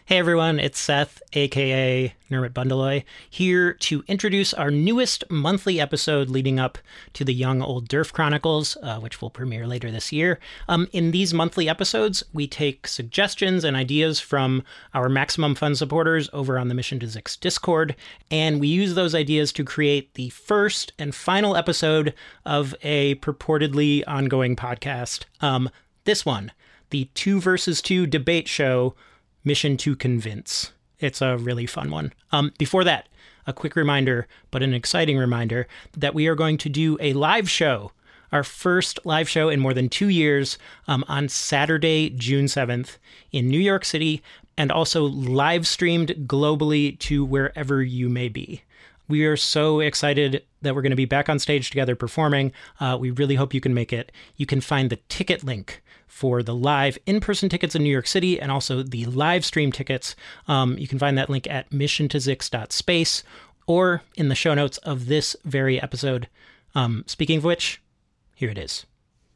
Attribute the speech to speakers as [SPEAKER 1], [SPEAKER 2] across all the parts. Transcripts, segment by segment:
[SPEAKER 1] Hey everyone, it's Seth, aka Nermit Bundeloy, here to introduce our newest monthly episode leading up to the Young Old Derf Chronicles, which will premiere later this year. In these monthly episodes, we take suggestions and ideas from our Maximum Fun supporters over on the Mission to Zix Discord, and we use those ideas to create the first and final episode of a purportedly ongoing podcast. This one, the 2 vs. 2 debate show, Mission to Convince. It's a really fun one. Before that, a quick reminder, but an exciting reminder, that we are going to do a live show, our first live show in more than 2 years, on Saturday, June 7th in New York City, and also live streamed globally to wherever you may be. We are so excited that we're going to be back on stage together performing. We really hope you can make it. You can find the ticket link for the live in-person tickets in New York City and also the live stream tickets. You can find that link at missiontozix.space or in the show notes of this very episode. Speaking of which, here it is.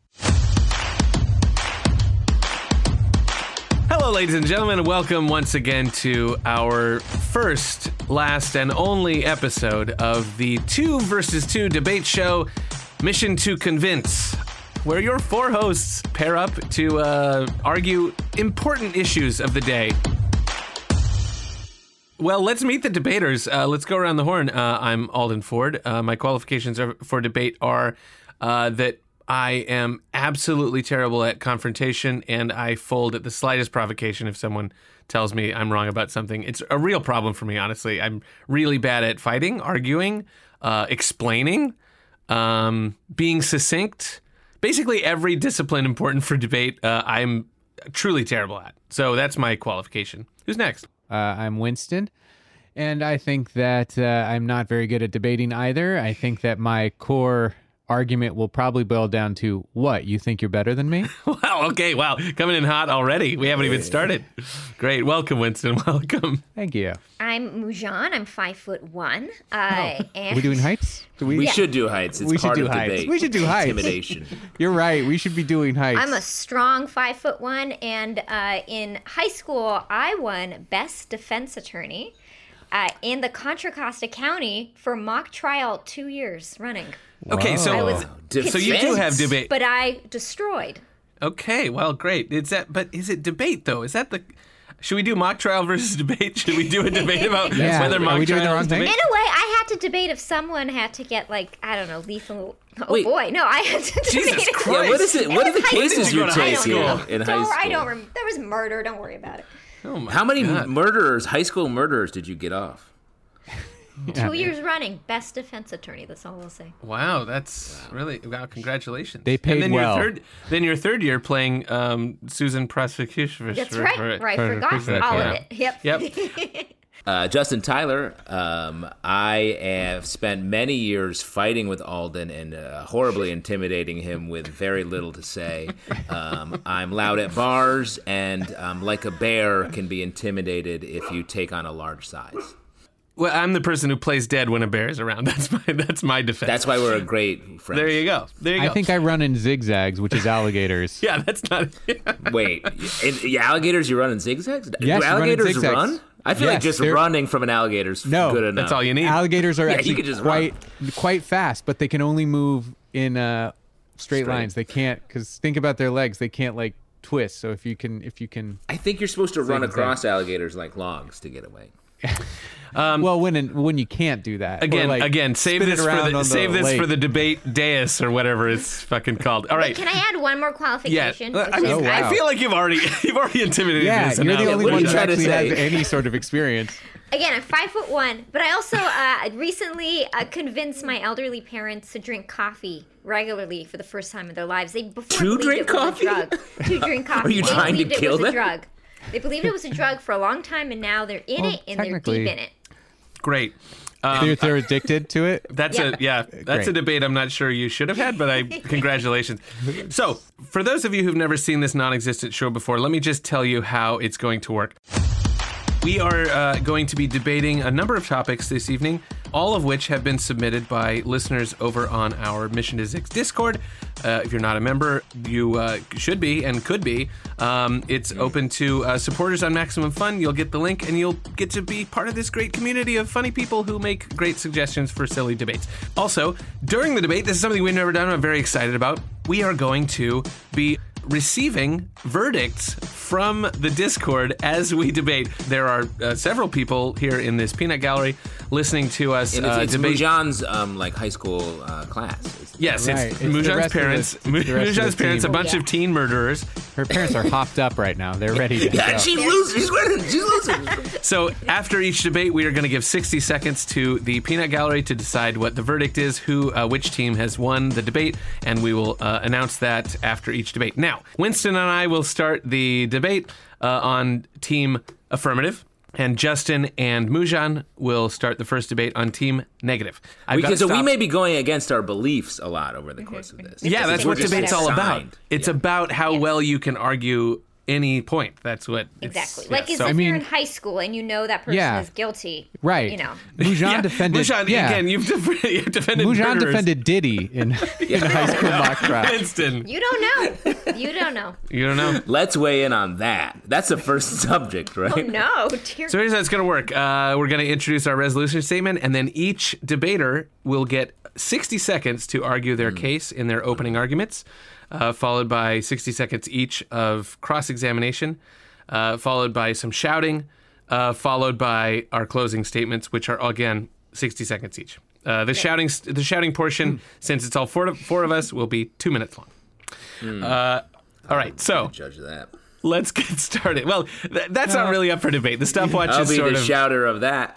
[SPEAKER 2] Hello, ladies and gentlemen, and welcome once again to our first, last, and only episode of the 2 vs. 2 debate show, Mission to Convince, where your 4 hosts pair up to argue important issues of the day. Well, let's meet the debaters. Let's go around the horn. I'm Alden Ford. My qualifications for debate are that I am absolutely terrible at confrontation, and I fold at the slightest provocation if someone tells me I'm wrong about something. It's a real problem for me, honestly. I'm really bad at fighting, arguing, explaining, being succinct. Basically, every discipline important for debate, I'm truly terrible at. So that's my qualification. Who's next?
[SPEAKER 3] I'm Winston, and I think that I'm not very good at debating either. I think that my core argument will probably boil down to, what, you think you're better than me?
[SPEAKER 2] Wow, okay, wow. Coming in hot already. We haven't even started. Great. Welcome, Winston. Welcome.
[SPEAKER 3] Thank you.
[SPEAKER 4] I'm Mujan. I'm 5'1".
[SPEAKER 3] Are we doing heights?
[SPEAKER 5] We should do heights. It's
[SPEAKER 3] we
[SPEAKER 5] part
[SPEAKER 3] should do
[SPEAKER 5] of
[SPEAKER 3] heights.
[SPEAKER 5] debate.
[SPEAKER 3] We should do heights.
[SPEAKER 5] Intimidation.
[SPEAKER 3] You're right. We should be doing heights.
[SPEAKER 4] I'm a strong 5'1", and in high school, I won Best Defense Attorney in the Contra Costa County for mock trial 2 years running.
[SPEAKER 2] Okay, so you do have debate.
[SPEAKER 4] But I destroyed.
[SPEAKER 2] Okay, well, great. Is it debate, though? Is that the... Should we do mock trial versus debate? Should we do a debate about whether mock trial is debate?
[SPEAKER 4] In a way, I had to debate if someone had to get, lethal... Oh, boy. No, I had to debate.
[SPEAKER 2] Jesus Christ.
[SPEAKER 5] Yeah, what is it? What are the cases you take in high school?
[SPEAKER 4] I don't remember. There was murder. Don't worry about it.
[SPEAKER 2] Oh my
[SPEAKER 5] How many
[SPEAKER 2] God.
[SPEAKER 5] high school murderers did you get off?
[SPEAKER 4] 2 years running, Best Defense Attorney. That's all I'll say.
[SPEAKER 2] Wow, that's really... Wow, congratulations.
[SPEAKER 3] They paid
[SPEAKER 2] and then
[SPEAKER 3] well.
[SPEAKER 2] Your third year playing Susan Prosecution.
[SPEAKER 4] That's right. I forgot all of it.
[SPEAKER 2] Yep.
[SPEAKER 5] Justin Tyler, I have spent many years fighting with Alden and horribly intimidating him with very little to say. I'm loud at bars, and like a bear, can be intimidated if you take on a large size.
[SPEAKER 2] Well, I'm the person who plays dead when a bear is around. That's my defense.
[SPEAKER 5] That's why we're a great friend.
[SPEAKER 2] There you go.
[SPEAKER 3] I think I run in zigzags, which is alligators.
[SPEAKER 2] Yeah, that's not...
[SPEAKER 5] Wait, alligators, you run in zigzags?
[SPEAKER 3] Yes,
[SPEAKER 5] do alligators
[SPEAKER 3] run in zigzags.
[SPEAKER 5] run? I feel like just running from an alligator's good enough.
[SPEAKER 2] That's all you need.
[SPEAKER 3] Alligators are
[SPEAKER 5] you
[SPEAKER 3] actually
[SPEAKER 5] could just
[SPEAKER 3] quite fast, but they can only move in straight lines. They can't, because think about their legs. They can't twist. So if you can,
[SPEAKER 5] I think you're supposed to run across alligators like logs to get away.
[SPEAKER 3] Well, when you can't do that.
[SPEAKER 2] Again, save this for the debate dais or whatever it's fucking called. All right.
[SPEAKER 4] Can I add one more qualification?
[SPEAKER 2] Yeah. I feel like you've already intimidated this.
[SPEAKER 3] You're the only one who actually
[SPEAKER 5] say?
[SPEAKER 3] has any sort of experience.
[SPEAKER 4] Again, I'm 5'1", but I also recently convinced my elderly parents to drink coffee regularly for the first time in their lives. They
[SPEAKER 5] drink coffee?
[SPEAKER 4] To drink coffee.
[SPEAKER 5] Are you trying to kill them?
[SPEAKER 4] Drug. They believed it was a drug for a long time, and now they're in it, and they're deep in it.
[SPEAKER 2] Great.
[SPEAKER 3] They're addicted to it?
[SPEAKER 2] That's a debate I'm not sure you should have had, but congratulations. So, for those of you who've never seen this non-existent show before, let me just tell you how it's going to work. We are going to be debating a number of topics this evening. all of which have been submitted by listeners over on our Mission to Zix Discord. If you're not a member, you should be and could be. It's open to supporters on Maximum Fun. You'll get the link, and you'll get to be part of this great community of funny people who make great suggestions for silly debates. Also, during the debate, this is something we've never done, I'm very excited about. We are going to be receiving verdicts from the Discord as we debate. There are several people here in this peanut gallery listening to us
[SPEAKER 5] It's
[SPEAKER 2] debate.
[SPEAKER 5] Mujan's high school class.
[SPEAKER 2] Yes,
[SPEAKER 3] Right.
[SPEAKER 2] it's
[SPEAKER 3] It's the
[SPEAKER 2] Mujan's
[SPEAKER 3] rest of
[SPEAKER 2] parents.
[SPEAKER 3] the rest of the
[SPEAKER 2] Mujan's parents, a
[SPEAKER 3] team.
[SPEAKER 2] bunch of teen murderers.
[SPEAKER 3] Her parents are hopped up right now. They're ready to
[SPEAKER 5] Yeah,
[SPEAKER 3] go.
[SPEAKER 5] she's losing. She's winning. She's losing.
[SPEAKER 2] So after each debate, we are going to give 60 seconds to the peanut gallery to decide what the verdict is, which team has won the debate, and we will announce that after each debate. Now, Winston and I will start the debate on Team Affirmative, and Justin and Mujan will start the first debate on Team Negative.
[SPEAKER 5] So we may be going against our beliefs a lot over the course of this.
[SPEAKER 2] Yeah, that's what
[SPEAKER 5] We're just
[SPEAKER 2] debate's all about.
[SPEAKER 5] assigned.
[SPEAKER 2] It's
[SPEAKER 5] Yeah.
[SPEAKER 2] about how well you can argue any point. That's what
[SPEAKER 4] Exactly.
[SPEAKER 2] It's,
[SPEAKER 4] Like,
[SPEAKER 2] yeah,
[SPEAKER 4] if
[SPEAKER 2] so-
[SPEAKER 4] you're in high school and you know that person
[SPEAKER 3] Yeah.
[SPEAKER 4] is guilty,
[SPEAKER 3] Right.
[SPEAKER 4] you know.
[SPEAKER 3] Mujan defended.
[SPEAKER 2] Mujan, again, you've defended
[SPEAKER 3] Mujan
[SPEAKER 2] murderers.
[SPEAKER 3] defended Diddy in high school mock trial.
[SPEAKER 2] Winston,
[SPEAKER 4] You don't know. You don't know.
[SPEAKER 2] you don't know.
[SPEAKER 5] Let's weigh in on that. That's the first subject, right?
[SPEAKER 4] Oh, no. Dear
[SPEAKER 2] So here's how it's going to work. We're going to introduce our resolution statement, and then each debater will get 60 seconds to argue their case in their opening arguments, followed by 60 seconds each of cross-examination, followed by some shouting, followed by our closing statements, which are, again, 60 seconds each. The shouting portion, since it's all four of us, will be 2 minutes long. All right, so
[SPEAKER 5] Judge that.
[SPEAKER 2] let's get started. Well, that's not really up for debate. The stopwatch
[SPEAKER 5] I'll
[SPEAKER 2] is
[SPEAKER 5] be
[SPEAKER 2] sort
[SPEAKER 5] the
[SPEAKER 2] of...
[SPEAKER 5] shouter of that.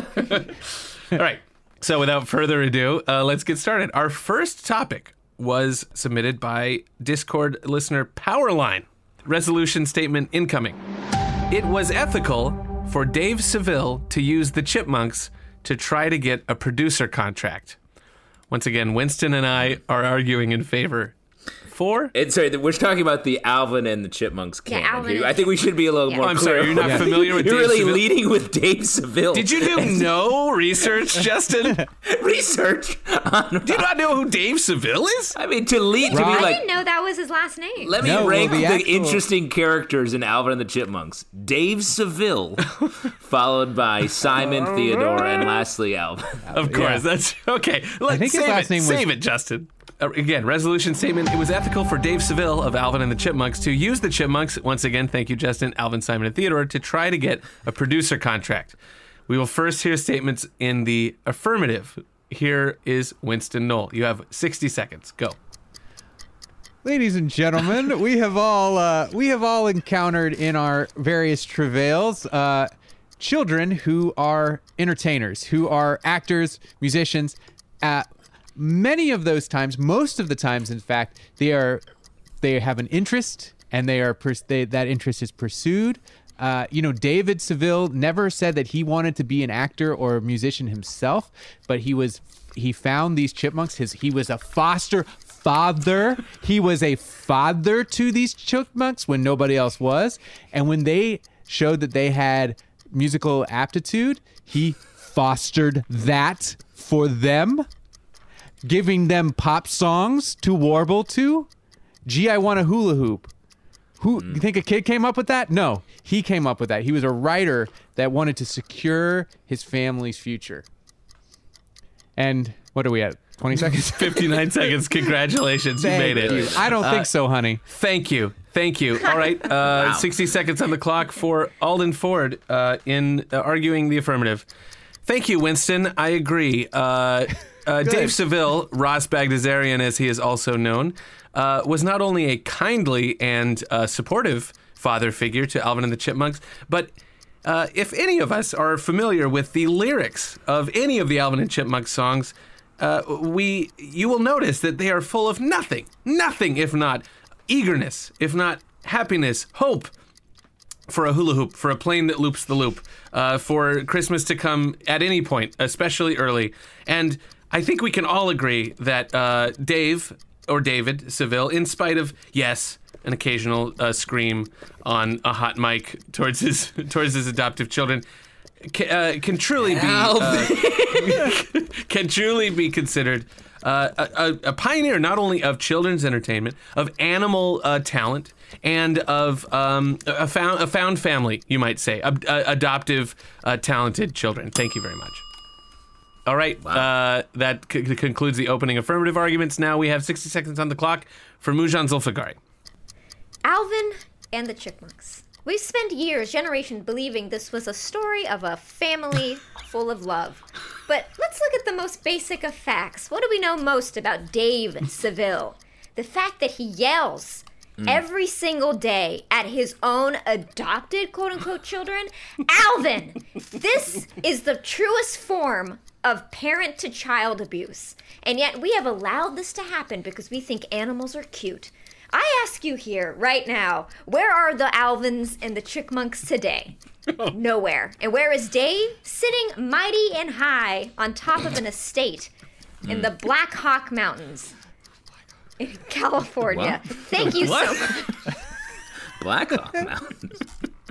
[SPEAKER 2] All right. So without further ado, let's get started. Our first topic was submitted by Discord listener Powerline. Resolution statement incoming. It was ethical for Dave Seville to use the Chipmunks to try to get a producer contract. Once again, Winston and I are arguing in favor. For?
[SPEAKER 5] Sorry, we're talking about the Alvin and the Chipmunks canon.
[SPEAKER 4] Alvin
[SPEAKER 5] here.
[SPEAKER 4] and-
[SPEAKER 5] I think we should be a little
[SPEAKER 4] Yeah.
[SPEAKER 5] more
[SPEAKER 2] I'm
[SPEAKER 5] clear.
[SPEAKER 2] sorry, you're not familiar with
[SPEAKER 5] You're
[SPEAKER 2] Dave
[SPEAKER 5] really
[SPEAKER 2] Seville?
[SPEAKER 5] leading with Dave Seville.
[SPEAKER 2] Did you do no research, Justin?
[SPEAKER 5] research on...
[SPEAKER 2] Do you not know who Dave Seville is?
[SPEAKER 5] I mean, to be
[SPEAKER 3] Rob-
[SPEAKER 4] I
[SPEAKER 5] like...
[SPEAKER 4] didn't know that was his last name.
[SPEAKER 5] Let me
[SPEAKER 3] No,
[SPEAKER 5] rank
[SPEAKER 3] well,
[SPEAKER 5] the
[SPEAKER 3] the actual-
[SPEAKER 5] interesting characters in Alvin and the Chipmunks. Dave Seville, followed by Simon Theodore, and lastly Alvin.
[SPEAKER 2] Of course, that's okay.
[SPEAKER 3] I think his last name was-
[SPEAKER 2] Save it, Justin. Again, resolution statement. It was ethical for Dave Seville of Alvin and the Chipmunks to use the Chipmunks, once again, thank you, Justin, Alvin, Simon, and Theodore, to try to get a producer contract. We will first hear statements in the affirmative. Here is Winston Knoll. You have 60 seconds. Go.
[SPEAKER 3] Ladies and gentlemen, we have all encountered in our various travails children who are entertainers, who are actors, musicians. Many of those times, most of the times, in fact, they have an interest, and that interest is pursued. David Seville never said that he wanted to be an actor or a musician himself, but he found these Chipmunks. He was a foster father. He was a father to these Chipmunks when nobody else was, and when they showed that they had musical aptitude, he fostered that for them, giving them pop songs to warble to. Gee, I want a hula hoop. You think a kid came up with that? No, he came up with that. He was a writer that wanted to secure his family's future. And what are we at? 20 seconds?
[SPEAKER 2] 59 seconds. Congratulations. You made it.
[SPEAKER 3] You. I don't think so, honey.
[SPEAKER 2] Thank you. All right. 60 seconds on the clock for Alden Ford in arguing the affirmative. Thank you, Winston. I agree. Dave Seville, Ross Bagdasarian as he is also known, was not only a kindly and supportive father figure to Alvin and the Chipmunks, but if any of us are familiar with the lyrics of any of the Alvin and Chipmunks songs, you will notice that they are full of nothing if not eagerness, if not happiness, hope, for a hula hoop, for a plane that loops the loop, for Christmas to come at any point, especially early. And I think we can all agree that David Seville, in spite of, yes, an occasional scream on a hot mic towards his adoptive children, can truly be considered a pioneer not only of children's entertainment, of animal talent, and of a found family, you might say, adoptive, talented children. Thank you very much. All right, wow. That concludes the opening affirmative arguments. Now we have 60 seconds on the clock for Mujan Zulfikari.
[SPEAKER 4] Alvin and the Chipmunks. We've spent years, generations, believing this was a story of a family full of love. But let's look at the most basic of facts. What do we know most about Dave Seville? The fact that he yells every single day at his own adopted, quote-unquote, children. Alvin, this is the truest form of parent-to-child abuse. And yet we have allowed this to happen because we think animals are cute. I ask you here, right now, where are the Alvins and the Chipmunks today? Nowhere. And where is Dave? Sitting mighty and high on top of an estate in the Black Hawk Mountains in California.
[SPEAKER 5] What?
[SPEAKER 4] Thank you so much.
[SPEAKER 5] Black Hawk Mountains.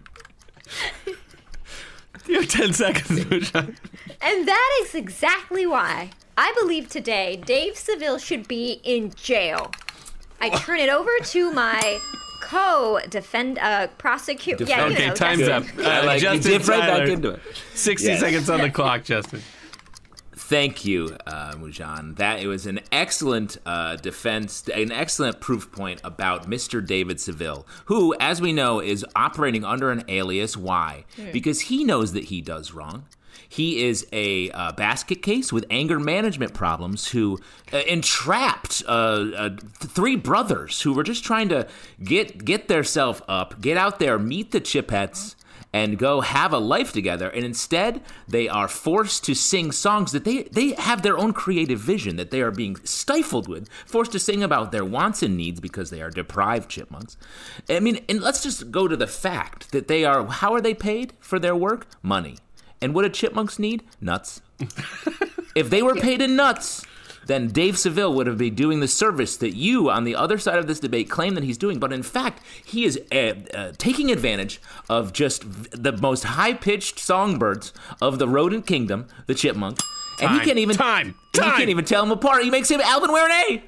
[SPEAKER 2] You have 10 seconds, Mujan.
[SPEAKER 4] And that is exactly why I believe today Dave Seville should be in jail. I turn it over to my prosecutor. Yeah, you
[SPEAKER 2] okay,
[SPEAKER 4] know,
[SPEAKER 2] time's
[SPEAKER 4] Justin.
[SPEAKER 2] up.
[SPEAKER 5] I like
[SPEAKER 2] Justin
[SPEAKER 5] you dip right
[SPEAKER 2] Tyler,
[SPEAKER 5] back into it.
[SPEAKER 2] 60 seconds on the clock, Justin.
[SPEAKER 5] Thank you, Mujan. That it was an excellent defense, an excellent proof point about Mr. David Seville, who, as we know, is operating under an alias. Why? Because he knows that he does wrong. He is a basket case with anger management problems who entrapped three brothers who were just trying to get theirself up, get out there, meet the Chipettes, and go have a life together. And instead, they are forced to sing songs that they have their own creative vision that they are being stifled with, forced to sing about their wants and needs because they are deprived chipmunks. I mean, and let's just go to the fact that they are, how are they paid for their work? Money. And what do chipmunks need? Nuts. If they were paid in nuts, then Dave Seville would have been doing the service that you, on the other side of this debate, claim that he's doing. But in fact, he is taking advantage of just the most high-pitched songbirds of the rodent kingdom, the chipmunk. And he can't even He can't even tell them apart. He makes him Alvin wear an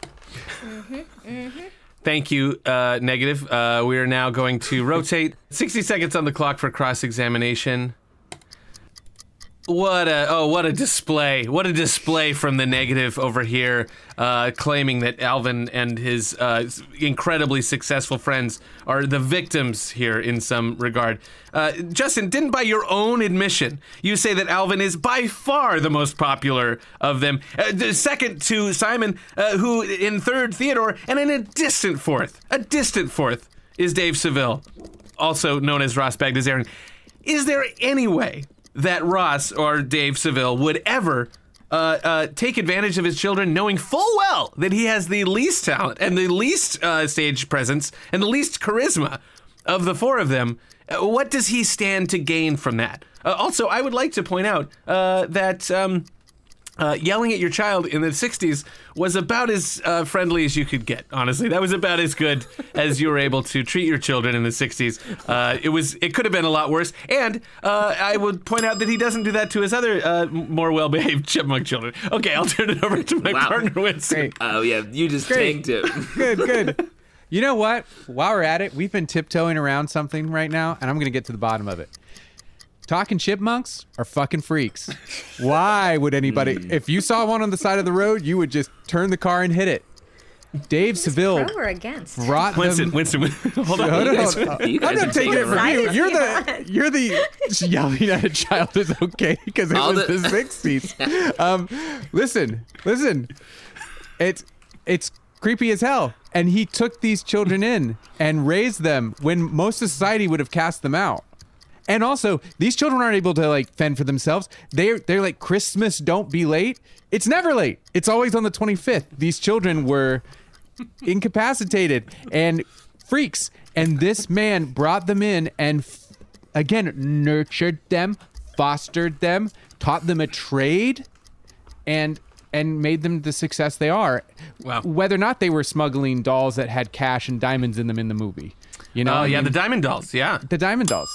[SPEAKER 5] A.
[SPEAKER 2] Thank you, Negative. We are now going to rotate. 60 seconds on the clock for cross-examination. What a display. What a display from the Negative over here, claiming that Alvin and his incredibly successful friends are the victims here in some regard. Justin, didn't by your own admission, you say that Alvin is by far the most popular of them. The second to Simon, who in third, Theodore, and in a distant fourth is Dave Seville, also known as Ross Bagdasarian. Is there any way that Ross or Dave Seville would ever take advantage of his children, knowing full well that he has the least talent and the least stage presence and the least charisma of the four of them? What does he stand to gain from that? Also, I would like to point out that yelling at your child in the 60s was about as friendly as you could get, honestly. That was about as good as you were able to treat your children in the 60s. It could have been a lot worse. And I would point out that he doesn't do that to his other more well-behaved chipmunk children. Okay, I'll turn it over to my partner, Winston.
[SPEAKER 5] Oh, yeah, you just tanked it.
[SPEAKER 3] Good. You know what? While we're at it, we've been tiptoeing around something right now, and I'm going to get to the bottom of it. Talking chipmunks are fucking freaks. Why would anybody, if you saw one on the side of the road, you would just turn the car and hit it. Dave Seville
[SPEAKER 4] Pro or against?
[SPEAKER 3] brought them.
[SPEAKER 2] Winston, hold on.
[SPEAKER 3] I'm
[SPEAKER 5] guys
[SPEAKER 3] not
[SPEAKER 5] are
[SPEAKER 3] taking it from you.
[SPEAKER 4] excited.
[SPEAKER 3] You're the yelling at a child is okay because it was the 60s. Listen. It's creepy as hell. And he took these children in and raised them when most of society would have cast them out. And also, these children aren't able to like fend for themselves. They're like, Christmas, don't be late. It's never late. It's always on the 25th. These children were incapacitated and freaks. And this man brought them in and again, nurtured them, fostered them, taught them a trade, and made them the success they are.
[SPEAKER 2] Wow.
[SPEAKER 3] Whether or not they were smuggling dolls that had cash and diamonds in them in the movie. You know?
[SPEAKER 2] Oh, yeah, the Diamond Dolls, yeah.
[SPEAKER 3] The Diamond Dolls.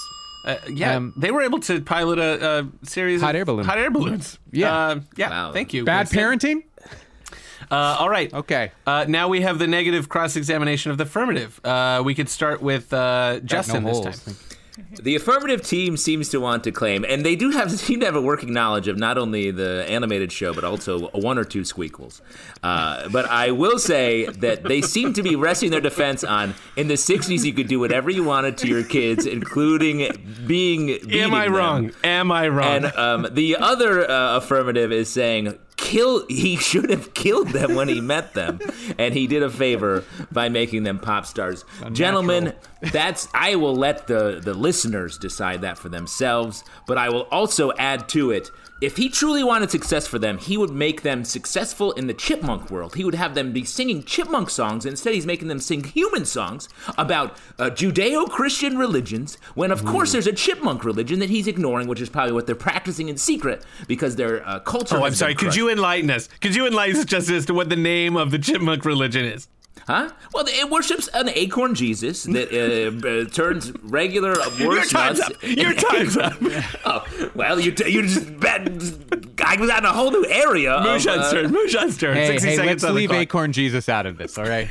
[SPEAKER 2] They were able to pilot a series
[SPEAKER 3] Hot
[SPEAKER 2] of
[SPEAKER 3] air balloon.
[SPEAKER 2] hot air balloons.
[SPEAKER 3] Yeah.
[SPEAKER 5] Wow.
[SPEAKER 2] Thank you.
[SPEAKER 3] Bad
[SPEAKER 2] Winston.
[SPEAKER 3] parenting?
[SPEAKER 2] All right.
[SPEAKER 3] Okay.
[SPEAKER 2] Now we have the negative cross-examination of the affirmative. We could start with Justin
[SPEAKER 3] no
[SPEAKER 2] this
[SPEAKER 3] holes.
[SPEAKER 2] time.
[SPEAKER 5] The affirmative team seems to want to claim, and they do seem to have a working knowledge of not only the animated show, but also one or two squeakquels. But I will say that they seem to be resting their defense on, in the 60s, you could do whatever you wanted to your kids, including beating
[SPEAKER 2] Am I
[SPEAKER 5] them.
[SPEAKER 2] wrong? Am I wrong?
[SPEAKER 5] And the other affirmative is saying, he should have killed them when he met them, and he did a favor by making them pop stars. Gentlemen, I will let the listeners decide that for themselves, but I will also add to it, if he truly wanted success for them, he would make them successful in the chipmunk world. He would have them be singing chipmunk songs. Instead, he's making them sing human songs about Judeo-Christian religions, when, of course, there's a chipmunk religion that he's ignoring, which is probably what they're practicing in secret, because their culture
[SPEAKER 2] I'm
[SPEAKER 5] has
[SPEAKER 2] sorry.
[SPEAKER 5] been
[SPEAKER 2] Could
[SPEAKER 5] crushed.
[SPEAKER 2] you enlighten us? Could you enlighten us just as to what the name of the chipmunk religion is?
[SPEAKER 5] Huh? Well, it worships an acorn Jesus that turns regular
[SPEAKER 2] Your
[SPEAKER 5] worse
[SPEAKER 2] time's
[SPEAKER 5] nuts.
[SPEAKER 2] up. Your time's up.
[SPEAKER 5] Oh, well, you just I was out in a whole new area.
[SPEAKER 2] Mushan's turn. Mushan's turn.
[SPEAKER 3] Hey,
[SPEAKER 2] 60 seconds
[SPEAKER 3] let's
[SPEAKER 2] on the
[SPEAKER 3] leave
[SPEAKER 2] clock.
[SPEAKER 3] Acorn Jesus out of this, all right?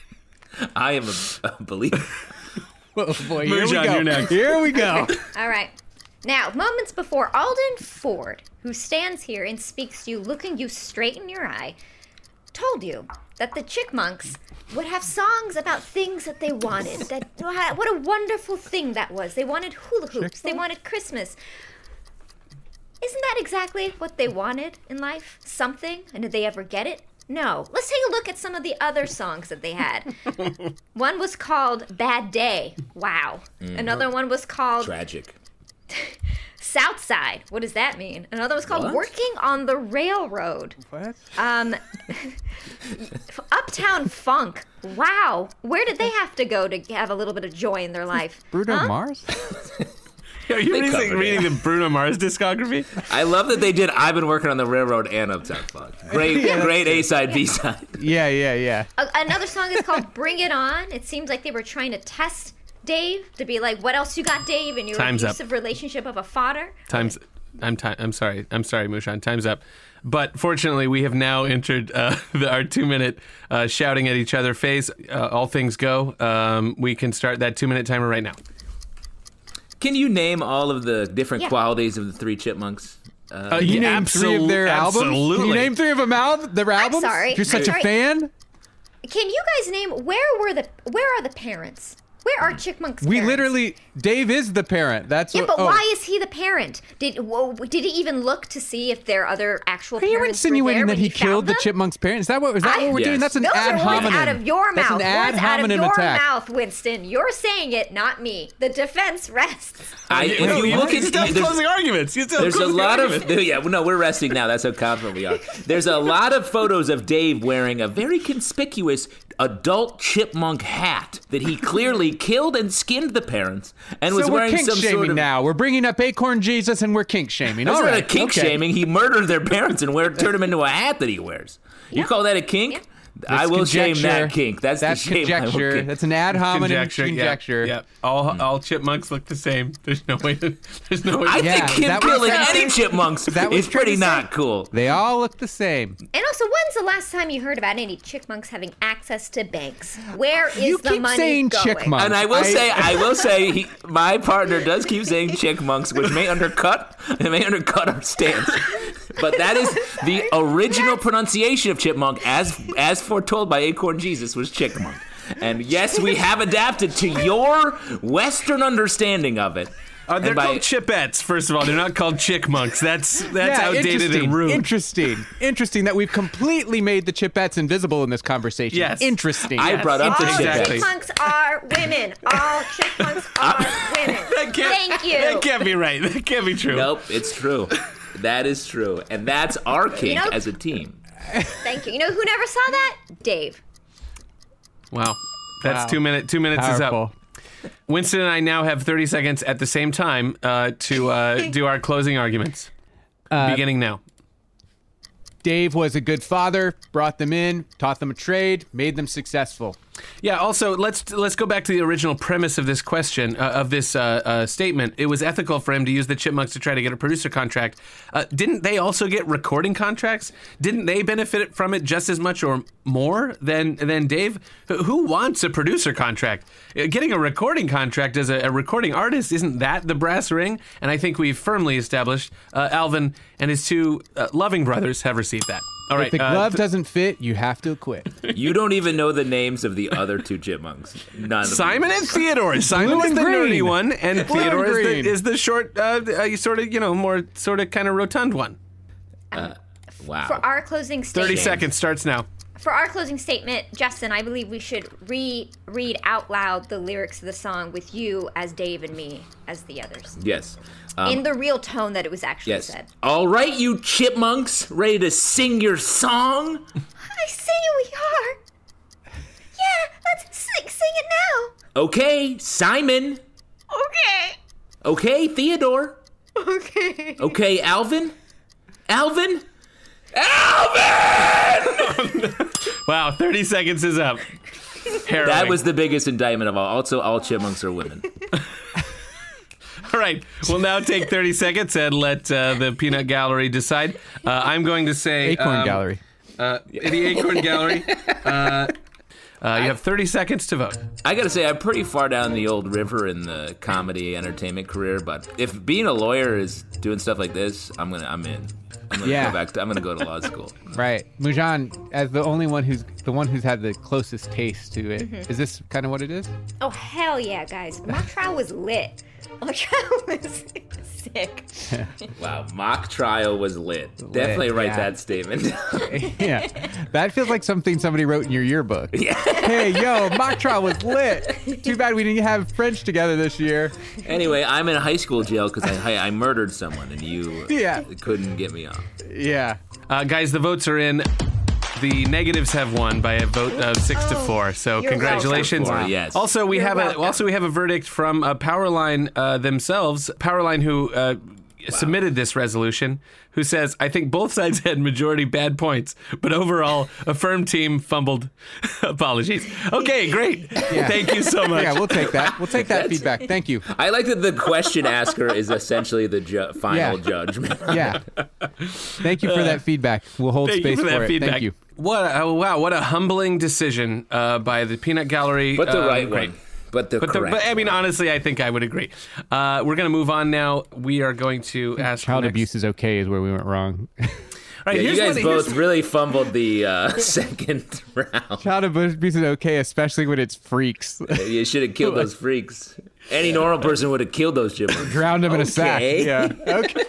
[SPEAKER 5] I am a believer.
[SPEAKER 3] Oh, boy, here we
[SPEAKER 2] Mushan,
[SPEAKER 3] go.
[SPEAKER 2] you're next.
[SPEAKER 3] Here we go.
[SPEAKER 4] All right. Now, moments before Alden Ford, who stands here and speaks to you, looking you straight in your eye, told you that the Chickmunks would have songs about things that they wanted. What a wonderful thing that was. They wanted hula hoops. They wanted Christmas. Isn't that exactly what they wanted in life? Something? And did they ever get it? No. Let's take a look at some of the other songs that they had. One was called Bad Day. Wow. Another one was called
[SPEAKER 5] Tragic.
[SPEAKER 4] Southside. What does that mean? Another was called
[SPEAKER 5] What?
[SPEAKER 4] Working on the Railroad.
[SPEAKER 3] What?
[SPEAKER 4] Uptown Funk. Wow. Where did they have to go to have a little bit of joy in their life?
[SPEAKER 3] Bruno Mars?
[SPEAKER 2] Are you
[SPEAKER 5] They covered
[SPEAKER 2] reading
[SPEAKER 5] it.
[SPEAKER 2] the Bruno Mars discography?
[SPEAKER 5] I love that they did I've Been Working on the Railroad and Uptown Funk. Great,
[SPEAKER 3] Yeah,
[SPEAKER 5] great A-side, B-side.
[SPEAKER 3] Yeah.
[SPEAKER 4] Another song is called Bring It On. It seems like they were trying to test Dave to be like, what else you got, Dave, in your
[SPEAKER 2] Time's up.
[SPEAKER 4] abusive relationship of a fodder?
[SPEAKER 2] I'm sorry, Mushan. Time's up. But fortunately, we have now entered our 2-minute shouting at each other phase. All things go. We can start that 2-minute timer right now.
[SPEAKER 5] Can you name all of the different
[SPEAKER 4] Yeah.
[SPEAKER 5] qualities of the three chipmunks?
[SPEAKER 3] Can you name three of their albums?
[SPEAKER 2] Absolutely.
[SPEAKER 3] Can you name three of them their albums?
[SPEAKER 4] sorry.
[SPEAKER 3] You're such
[SPEAKER 4] I'm
[SPEAKER 3] a
[SPEAKER 4] sorry.
[SPEAKER 3] fan?
[SPEAKER 4] Can you guys name where are the parents? Where are Chickmunks'
[SPEAKER 3] We
[SPEAKER 4] parents?
[SPEAKER 3] literally, Dave is the parent. That's
[SPEAKER 4] Yeah,
[SPEAKER 3] what,
[SPEAKER 4] but why is he the parent? Did he even look to see if their other actual
[SPEAKER 3] Are you
[SPEAKER 4] parents were
[SPEAKER 3] insinuating
[SPEAKER 4] there
[SPEAKER 3] that
[SPEAKER 4] when
[SPEAKER 3] he
[SPEAKER 4] found
[SPEAKER 3] killed the
[SPEAKER 4] them?
[SPEAKER 3] chipmunk's parents? Is that what we're
[SPEAKER 5] Yes.
[SPEAKER 3] doing? That's an
[SPEAKER 4] Those
[SPEAKER 3] ad
[SPEAKER 4] are words
[SPEAKER 3] hominem.
[SPEAKER 4] out of your
[SPEAKER 3] That's
[SPEAKER 4] mouth.
[SPEAKER 3] an ad
[SPEAKER 4] Words out of
[SPEAKER 3] hominem
[SPEAKER 4] your
[SPEAKER 3] attack.
[SPEAKER 4] mouth, Winston. You're saying it, not me. The defense rests.
[SPEAKER 5] If you look
[SPEAKER 2] you
[SPEAKER 5] at
[SPEAKER 2] still have
[SPEAKER 5] there's-
[SPEAKER 2] closing arguments. You still have
[SPEAKER 5] There's a
[SPEAKER 2] closing
[SPEAKER 5] lot
[SPEAKER 2] arguments.
[SPEAKER 5] of we're resting now. That's how confident we are. There's a lot of photos of Dave wearing a very conspicuous adult chipmunk hat that he clearly killed and skinned the parents and was
[SPEAKER 3] So we're
[SPEAKER 5] wearing
[SPEAKER 3] kink
[SPEAKER 5] some
[SPEAKER 3] shaming
[SPEAKER 5] sort of.
[SPEAKER 3] now. We're bringing up Acorn Jesus and we're kink shaming.
[SPEAKER 5] That's
[SPEAKER 3] All
[SPEAKER 5] not
[SPEAKER 3] right.
[SPEAKER 5] a kink
[SPEAKER 3] okay.
[SPEAKER 5] shaming. He murdered their parents and turned them into a hat that he wears. You call that a kink?
[SPEAKER 4] Yeah.
[SPEAKER 5] I
[SPEAKER 3] That's
[SPEAKER 5] will shame
[SPEAKER 3] conjecture.
[SPEAKER 5] that kink. That's the shame. I will
[SPEAKER 3] conjecture.
[SPEAKER 5] kink.
[SPEAKER 3] That's an ad hominem conjecture.
[SPEAKER 2] Yeah. All chipmunks look the same. There's no way.
[SPEAKER 5] I
[SPEAKER 3] Yeah,
[SPEAKER 5] think him
[SPEAKER 3] that was
[SPEAKER 5] killing
[SPEAKER 3] Travis-
[SPEAKER 5] any chipmunks
[SPEAKER 3] that was
[SPEAKER 5] is pretty
[SPEAKER 3] Travis
[SPEAKER 5] not cool.
[SPEAKER 3] They all look the same.
[SPEAKER 4] And also, when's the last time you heard about any Chickmunks having access to banks? Where is
[SPEAKER 3] You
[SPEAKER 4] the
[SPEAKER 3] keep
[SPEAKER 4] money
[SPEAKER 3] saying
[SPEAKER 4] going?
[SPEAKER 3] chickmunk.
[SPEAKER 5] And I will say, my partner does keep saying chickmunks, which may undercut our stance. But that is the original pronunciation of chipmunk, as foretold by Acorn Jesus, was chickmunk. And yes, we have adapted to your Western understanding of it.
[SPEAKER 2] They're
[SPEAKER 5] And by-
[SPEAKER 2] called chipettes. First of all, they're not called chickmunks. That's
[SPEAKER 3] Yeah,
[SPEAKER 2] outdated and rude.
[SPEAKER 3] Interesting that we've completely made the chipettes invisible in this conversation.
[SPEAKER 2] Yes.
[SPEAKER 3] Interesting.
[SPEAKER 5] I brought up the
[SPEAKER 4] All
[SPEAKER 2] Exactly.
[SPEAKER 5] chipettes.
[SPEAKER 4] Chickmunks are women. All Chickmunks are women. Thank you.
[SPEAKER 2] That can't be right. That can't be true.
[SPEAKER 5] Nope, it's true. That is true. And that's our kink
[SPEAKER 4] know-
[SPEAKER 5] as a team.
[SPEAKER 4] Thank you. You know who never saw that? Dave.
[SPEAKER 2] Wow. That's
[SPEAKER 3] Wow.
[SPEAKER 2] 2 minutes. 2 minutes is
[SPEAKER 3] Powerful.
[SPEAKER 2] up. Winston and I now have 30 seconds at the same time to do our closing arguments. Beginning now.
[SPEAKER 3] Dave was a good father, brought them in, taught them a trade, made them successful.
[SPEAKER 2] Yeah. Also, let's go back to the original premise of this question, of this statement. It was ethical for him to use the Chipmunks to try to get a producer contract. Didn't they also get recording contracts? Didn't they benefit from it just as much or more than Dave? Who wants a producer contract? Getting a recording contract as a recording artist, isn't that the brass ring? And I think we've firmly established Alvin and his two loving brothers have received that. All right.
[SPEAKER 3] If the glove doesn't fit, you have to quit.
[SPEAKER 5] You don't even know the names of the other two chipmunks. None of them.
[SPEAKER 2] Simon and Theodore. Simon is the nerdy one, and Theodore is the short, sort of, more sort of kind of rotund one.
[SPEAKER 5] Wow.
[SPEAKER 4] For our closing statement.
[SPEAKER 2] 30 seconds starts now.
[SPEAKER 4] For our closing statement, Justin, I believe we should read out loud the lyrics of the song with you as Dave and me as the others.
[SPEAKER 5] Yes.
[SPEAKER 4] In the real tone that it was actually said.
[SPEAKER 5] All right, you chipmunks, ready to sing your song?
[SPEAKER 4] I say we are. Yeah, let's sing it now.
[SPEAKER 5] Okay, Simon.
[SPEAKER 4] Okay.
[SPEAKER 5] Okay, Theodore.
[SPEAKER 4] Okay.
[SPEAKER 5] Okay, Alvin. Alvin.
[SPEAKER 2] Wow, 30 seconds is up. Harrowing.
[SPEAKER 5] That was the biggest indictment of all. Also, all chipmunks are women.
[SPEAKER 2] All right, we'll now take 30 seconds and let the Peanut Gallery decide. I'm going to say...
[SPEAKER 3] Acorn Gallery.
[SPEAKER 2] The Acorn Gallery. You have 30 seconds to vote.
[SPEAKER 5] I gotta say, I'm pretty far down the old river in the comedy entertainment career, but if being a lawyer is doing stuff like this, I'm in. I'm gonna go to law school.
[SPEAKER 3] Right. Mujan, as the one who's had the closest taste to it, is this kind of what it is?
[SPEAKER 4] Oh, hell yeah, guys. My trial was lit. My trial was sick.
[SPEAKER 5] Wow, mock trial was lit. Definitely write that statement.
[SPEAKER 3] Yeah. That feels like something somebody wrote in your yearbook.
[SPEAKER 5] Yeah.
[SPEAKER 3] Hey, yo, mock trial was lit. Too bad we didn't have French together this year.
[SPEAKER 5] Anyway, I'm in high school jail because I murdered someone and you couldn't get me off.
[SPEAKER 3] Yeah.
[SPEAKER 2] Guys, the votes are in. The negatives have won by a vote of 6-4. So
[SPEAKER 4] You're
[SPEAKER 2] congratulations.
[SPEAKER 5] welcome. Yes.
[SPEAKER 2] Also, we have a verdict from Powerline themselves. Powerline, who submitted this resolution, who says, I think both sides had majority bad points, but overall, Affirm team fumbled. Apologies. Okay, great.
[SPEAKER 3] Yeah.
[SPEAKER 2] Thank you so much.
[SPEAKER 3] Yeah, we'll take that. We'll take that feedback. Thank you.
[SPEAKER 5] I like that the question asker is essentially the final judgment.
[SPEAKER 3] Yeah. Thank you for that feedback. We'll hold
[SPEAKER 2] Thank
[SPEAKER 3] space
[SPEAKER 2] you for that
[SPEAKER 3] it.
[SPEAKER 2] feedback.
[SPEAKER 3] Thank you.
[SPEAKER 2] What a humbling decision by the Peanut Gallery.
[SPEAKER 5] But the right
[SPEAKER 2] great.
[SPEAKER 5] one. But the correct
[SPEAKER 2] But I mean, honestly, I think I would agree. We're going to move on now. We are going to ask
[SPEAKER 3] Child
[SPEAKER 2] next.
[SPEAKER 3] abuse is okay is where we went wrong.
[SPEAKER 2] All right,
[SPEAKER 5] Yeah, you
[SPEAKER 2] here's
[SPEAKER 5] guys
[SPEAKER 2] one-
[SPEAKER 5] both
[SPEAKER 2] here's-
[SPEAKER 5] really fumbled the second round.
[SPEAKER 3] Child abuse is okay, especially when it's freaks.
[SPEAKER 5] You should have killed those freaks. Any normal person would have killed those chipmunks.
[SPEAKER 3] Drowned them in a sack.
[SPEAKER 5] Okay.
[SPEAKER 3] Yeah. Okay.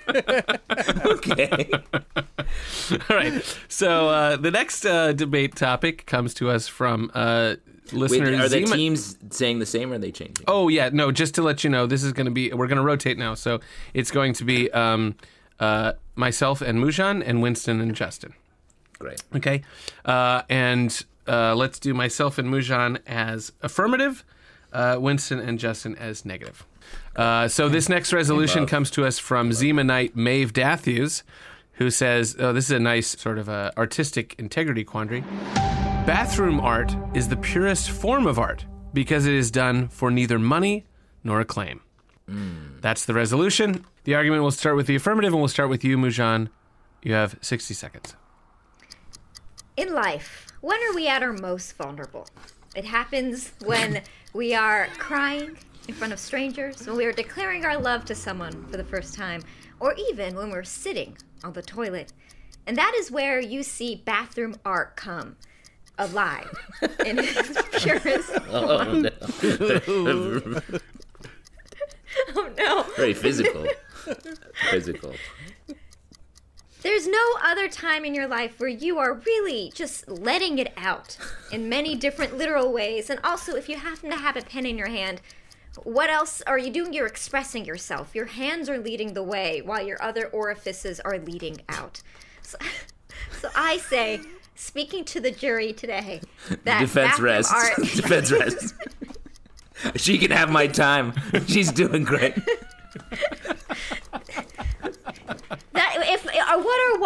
[SPEAKER 5] Okay.
[SPEAKER 2] All right. So the next debate topic comes to us from listener
[SPEAKER 5] Wait, are the
[SPEAKER 2] Zima.
[SPEAKER 5] teams saying the same or are they changing?
[SPEAKER 2] Oh yeah, no. Just to let you know, this is going to be. We're going to rotate now, so it's going to be myself and Mujan and Winston and Justin.
[SPEAKER 5] Great.
[SPEAKER 2] Okay, and let's do myself and Mujan as affirmative, Winston and Justin as negative. So this next resolution comes to us from Zima Knight Maeve Dathews, who says, oh, this is a nice sort of artistic integrity quandary. Bathroom art is the purest form of art because it is done for neither money nor acclaim. That's the resolution. The argument will start with the affirmative, and we'll start with you, Mujan. You have 60 seconds.
[SPEAKER 4] In life, when are we at our most vulnerable? It happens when we are crying in front of strangers, when we are declaring our love to someone for the first time, or even when we're sitting on the toilet. And that is where you see bathroom art come alive in its purest form.
[SPEAKER 5] No.
[SPEAKER 4] Oh no.
[SPEAKER 5] Very physical. Physical.
[SPEAKER 4] There's no other time in your life where you are really just letting it out in many different literal ways. And also, if you happen to have a pen in your hand, what else are you doing? You're expressing yourself. Your hands are leading the way while your other orifices are leading out. So I say, speaking to the jury today, that
[SPEAKER 5] Defense
[SPEAKER 4] bathroom
[SPEAKER 5] rest.
[SPEAKER 4] art...
[SPEAKER 5] Defense rest. She can have my time. She's doing great.
[SPEAKER 4] What are walls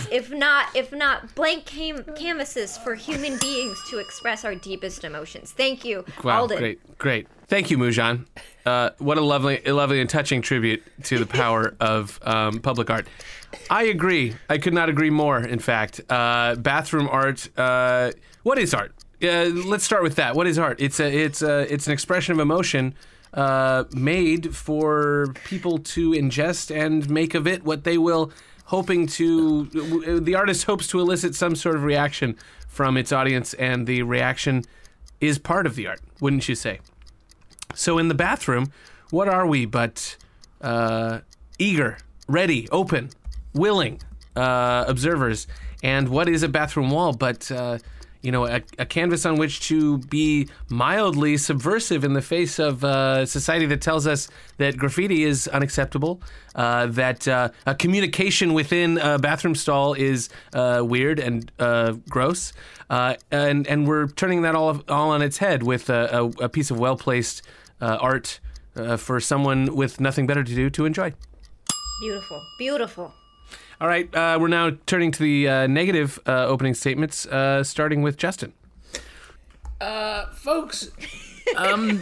[SPEAKER 4] if not blank canvases for human beings to express our deepest emotions. Thank you,
[SPEAKER 2] Wow,
[SPEAKER 4] Alden.
[SPEAKER 2] great. Thank you, Mujan. What a lovely and touching tribute to the power of public art. I agree. I could not agree more, in fact. Bathroom art. What is art? Let's start with that. What is art? It's an expression of emotion made for people to ingest and make of it what they will, the artist hopes to elicit some sort of reaction from its audience, and the reaction is part of the art, wouldn't you say? So in the bathroom, what are we but eager, ready, open, willing observers? And what is a bathroom wall but a canvas on which to be mildly subversive in the face of society that tells us that graffiti is unacceptable, that a communication within a bathroom stall is weird and gross, and we're turning that all on its head with a piece of well-placed art for someone with nothing better to do to enjoy.
[SPEAKER 4] Beautiful.
[SPEAKER 2] All right, we're now turning to the negative opening statements, starting with Justin.
[SPEAKER 5] Folks, the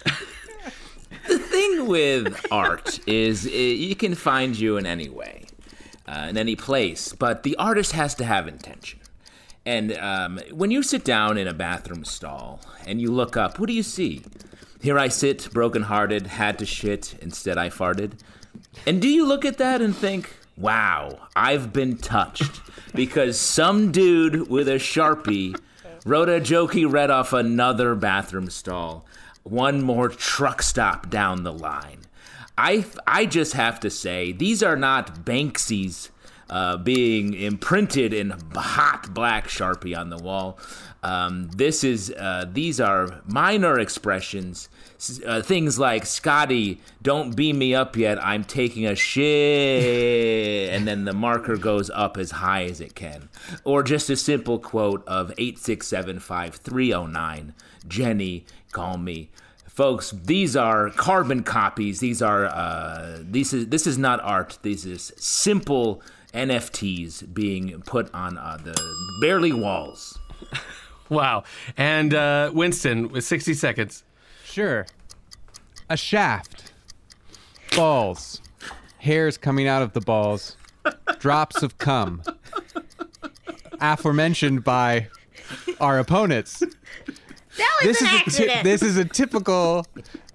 [SPEAKER 5] thing with art is you can find you in any way, in any place, but the artist has to have intention. And when you sit down in a bathroom stall and you look up, what do you see? Here I sit, brokenhearted, had to shit, instead I farted. And do you look at that and think, wow, I've been touched because some dude with a Sharpie wrote a joke he read off another bathroom stall, one more truck stop down the line. I just have to say, these are not Banksy's being imprinted in hot black Sharpie on the wall. These are minor expressions. Things like, Scotty, don't beam me up yet, I'm taking a shit, and then the marker goes up as high as it can. Or just a simple quote of 8675309, Jenny, call me. Folks, these are carbon copies. This is not art. This is simple NFTs being put on the barely walls.
[SPEAKER 2] Wow. And Winston, with 60 seconds.
[SPEAKER 3] Sure. A shaft. Balls. Hairs coming out of the balls. Drops of cum. Aforementioned by our opponents.
[SPEAKER 4] That was an accident.
[SPEAKER 3] This is a typical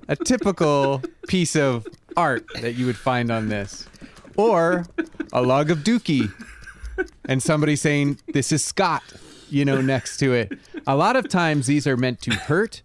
[SPEAKER 3] piece of art that you would find on this. Or a log of dookie. And somebody saying, this is Scott, next to it. A lot of times these are meant to hurt,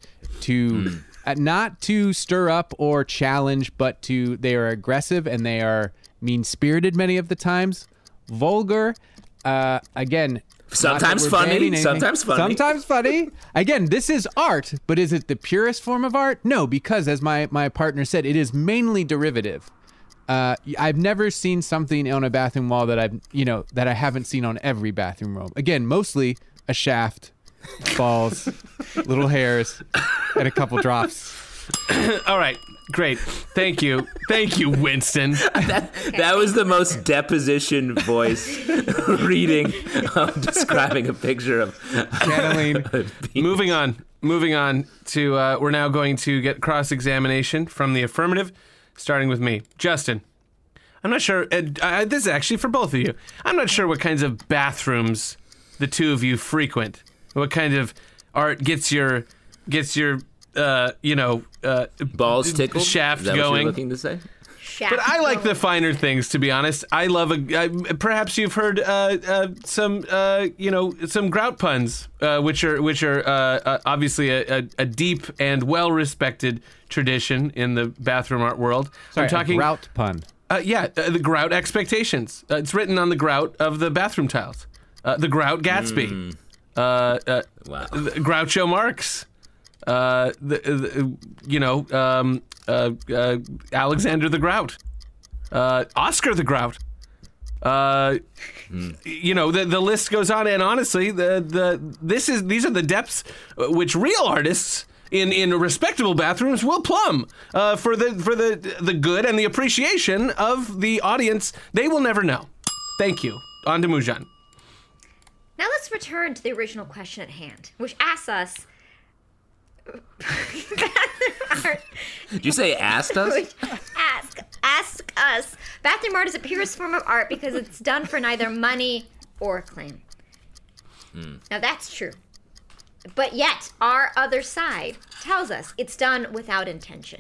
[SPEAKER 3] not to stir up or challenge, but they are aggressive and they are mean-spirited many of the times. Vulgar, again.
[SPEAKER 5] Sometimes funny.
[SPEAKER 3] Sometimes funny. Again, this is art, but is it the purest form of art? No, because as my partner said, it is mainly derivative. I've never seen something on a bathroom wall that I haven't seen on every bathroom room. Again, mostly a shaft, balls, little hairs, and a couple drops.
[SPEAKER 2] All right, great. Thank you, Winston.
[SPEAKER 5] That was the most deposition voice reading, describing a picture of
[SPEAKER 3] channeling.
[SPEAKER 2] Moving on to we're now going to get cross-examination from the affirmative, starting with me, Justin. I'm not sure. This is actually for both of you. I'm not sure what kinds of bathrooms the two of you frequent. What kind of art gets your
[SPEAKER 5] balls tickled?
[SPEAKER 2] Shaft
[SPEAKER 5] is that
[SPEAKER 2] going.
[SPEAKER 5] What you're looking to say?
[SPEAKER 2] But I like the finer things, to be honest. I love perhaps you've heard some grout puns, which are obviously a deep and well-respected tradition in the bathroom art world.
[SPEAKER 3] Sorry,
[SPEAKER 2] I'm talking
[SPEAKER 3] a grout pun.
[SPEAKER 2] The grout expectations. It's written on the grout of the bathroom tiles. The grout Gatsby.
[SPEAKER 5] Wow.
[SPEAKER 2] Groucho Marx. Alexander the Grout, Oscar the Grout. The list goes on, and honestly, these are the depths which real artists in respectable bathrooms will plumb for the good and the appreciation of the audience. They will never know. Thank you. On to Mujan.
[SPEAKER 4] Now let's return to the original question at hand, which asks us.
[SPEAKER 5] Did you say asked us?
[SPEAKER 4] Which ask us. Bathroom art is the purest form of art because it's done for neither money or acclaim. Now that's true. But yet, our other side tells us it's done without intention.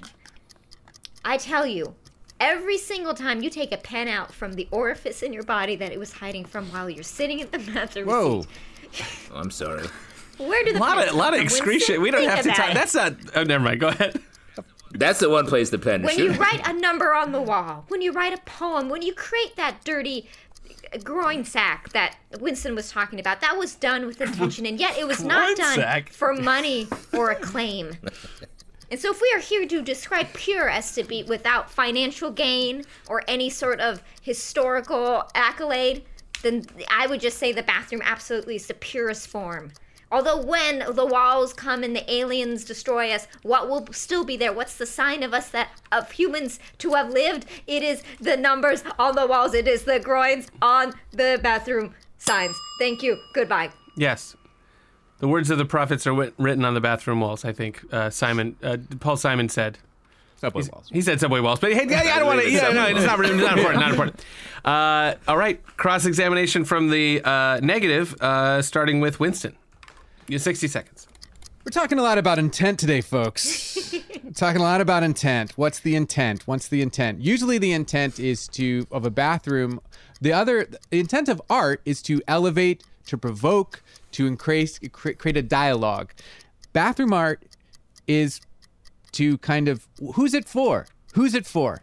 [SPEAKER 4] I tell you, every single time you take a pen out from the orifice in your body that it was hiding from while you're sitting in the bathroom
[SPEAKER 3] Whoa.
[SPEAKER 4] seat.
[SPEAKER 5] Oh, I'm sorry.
[SPEAKER 4] Where do the
[SPEAKER 2] A lot
[SPEAKER 4] pens
[SPEAKER 2] of
[SPEAKER 4] come from?
[SPEAKER 2] excretion. We don't
[SPEAKER 4] Think
[SPEAKER 2] have to
[SPEAKER 4] about
[SPEAKER 2] talk.
[SPEAKER 4] it.
[SPEAKER 2] That's not. Oh, never mind. Go ahead.
[SPEAKER 5] That's the one place the pen
[SPEAKER 4] When
[SPEAKER 5] should.
[SPEAKER 4] you write a number on the wall, when you write a poem, when you create that dirty groin sack that Winston was talking about, that was done with intention, and yet it was not
[SPEAKER 2] Groin
[SPEAKER 4] done
[SPEAKER 2] sack?
[SPEAKER 4] for money or acclaim. And so if we are here to describe pure as to be without financial gain or any sort of historical accolade, then I would just say the bathroom absolutely is the purest form. Although when the walls come and the aliens destroy us, what will still be there? What's the sign of us that of humans to have lived? It is the numbers on the walls. It is the groins on the bathroom signs. Thank you. Goodbye.
[SPEAKER 2] Yes. The words of the prophets are written on the bathroom walls, I think. Paul Simon said.
[SPEAKER 3] Subway walls.
[SPEAKER 2] He said subway walls, but hey, I don't want to. Yeah, no, it's not important. Not important. All right. Cross-examination from the negative, starting with Winston. You have 60 seconds.
[SPEAKER 3] We're talking a lot about intent today, folks. We're talking a lot about intent. What's the intent? Usually the intent is of a bathroom. The intent of art is to elevate, to provoke, to create a dialogue. Bathroom art is to kind of, who's it for? Who is it for?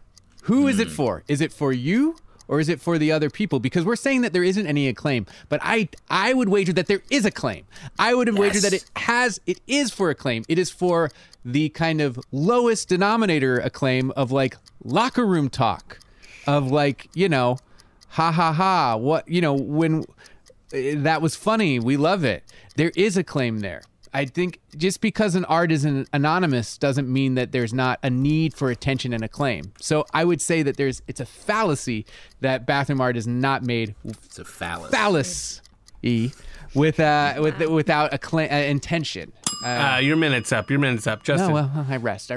[SPEAKER 3] Is it for you? Or is it for the other people? Because we're saying that there isn't any acclaim, but I would wager that there is acclaim. I would wager that it is for acclaim. It is for the kind of lowest denominator acclaim of like locker room talk, of like, ha ha ha, what, when that was funny, we love it. There is acclaim there. I think just because an art is anonymous doesn't mean that there's not a need for attention and acclaim. So I would say that it's a fallacy that bathroom art is not made.
[SPEAKER 5] It's a phallus.
[SPEAKER 3] Fallacy without intention.
[SPEAKER 2] Your minute's up. Justin.
[SPEAKER 3] No, well, I rest.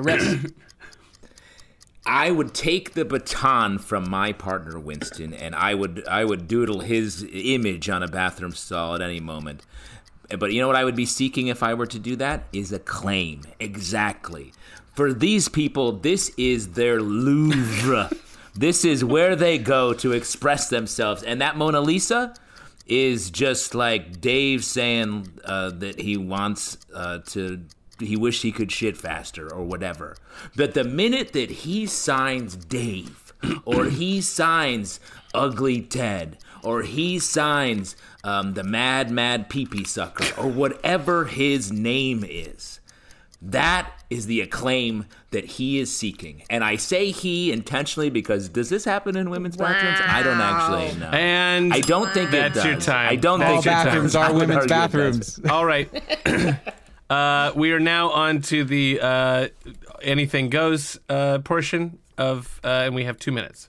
[SPEAKER 5] I would take the baton from my partner Winston, and I would doodle his image on a bathroom stall at any moment. But you know what I would be seeking if I were to do that? Is acclaim. Exactly. For these people, this is their Louvre. This is where they go to express themselves. And that Mona Lisa is just like Dave saying that he wants he wished he could shit faster or whatever. But the minute that he signs Dave, or he signs Ugly Ted, or he signs the Mad Pee-Pee Sucker, or whatever his name is, that is the acclaim that he is seeking. And I say he intentionally because does this happen in women's bathrooms? I don't actually know.
[SPEAKER 2] And
[SPEAKER 5] I don't think
[SPEAKER 2] that's
[SPEAKER 5] it does.
[SPEAKER 2] your time.
[SPEAKER 5] I don't
[SPEAKER 3] All
[SPEAKER 5] think it does.
[SPEAKER 3] bathrooms
[SPEAKER 5] I
[SPEAKER 3] are
[SPEAKER 5] would
[SPEAKER 3] women's
[SPEAKER 5] argue it
[SPEAKER 3] bathrooms.
[SPEAKER 2] All right. We are now on to the anything goes portion of, and we have 2 minutes.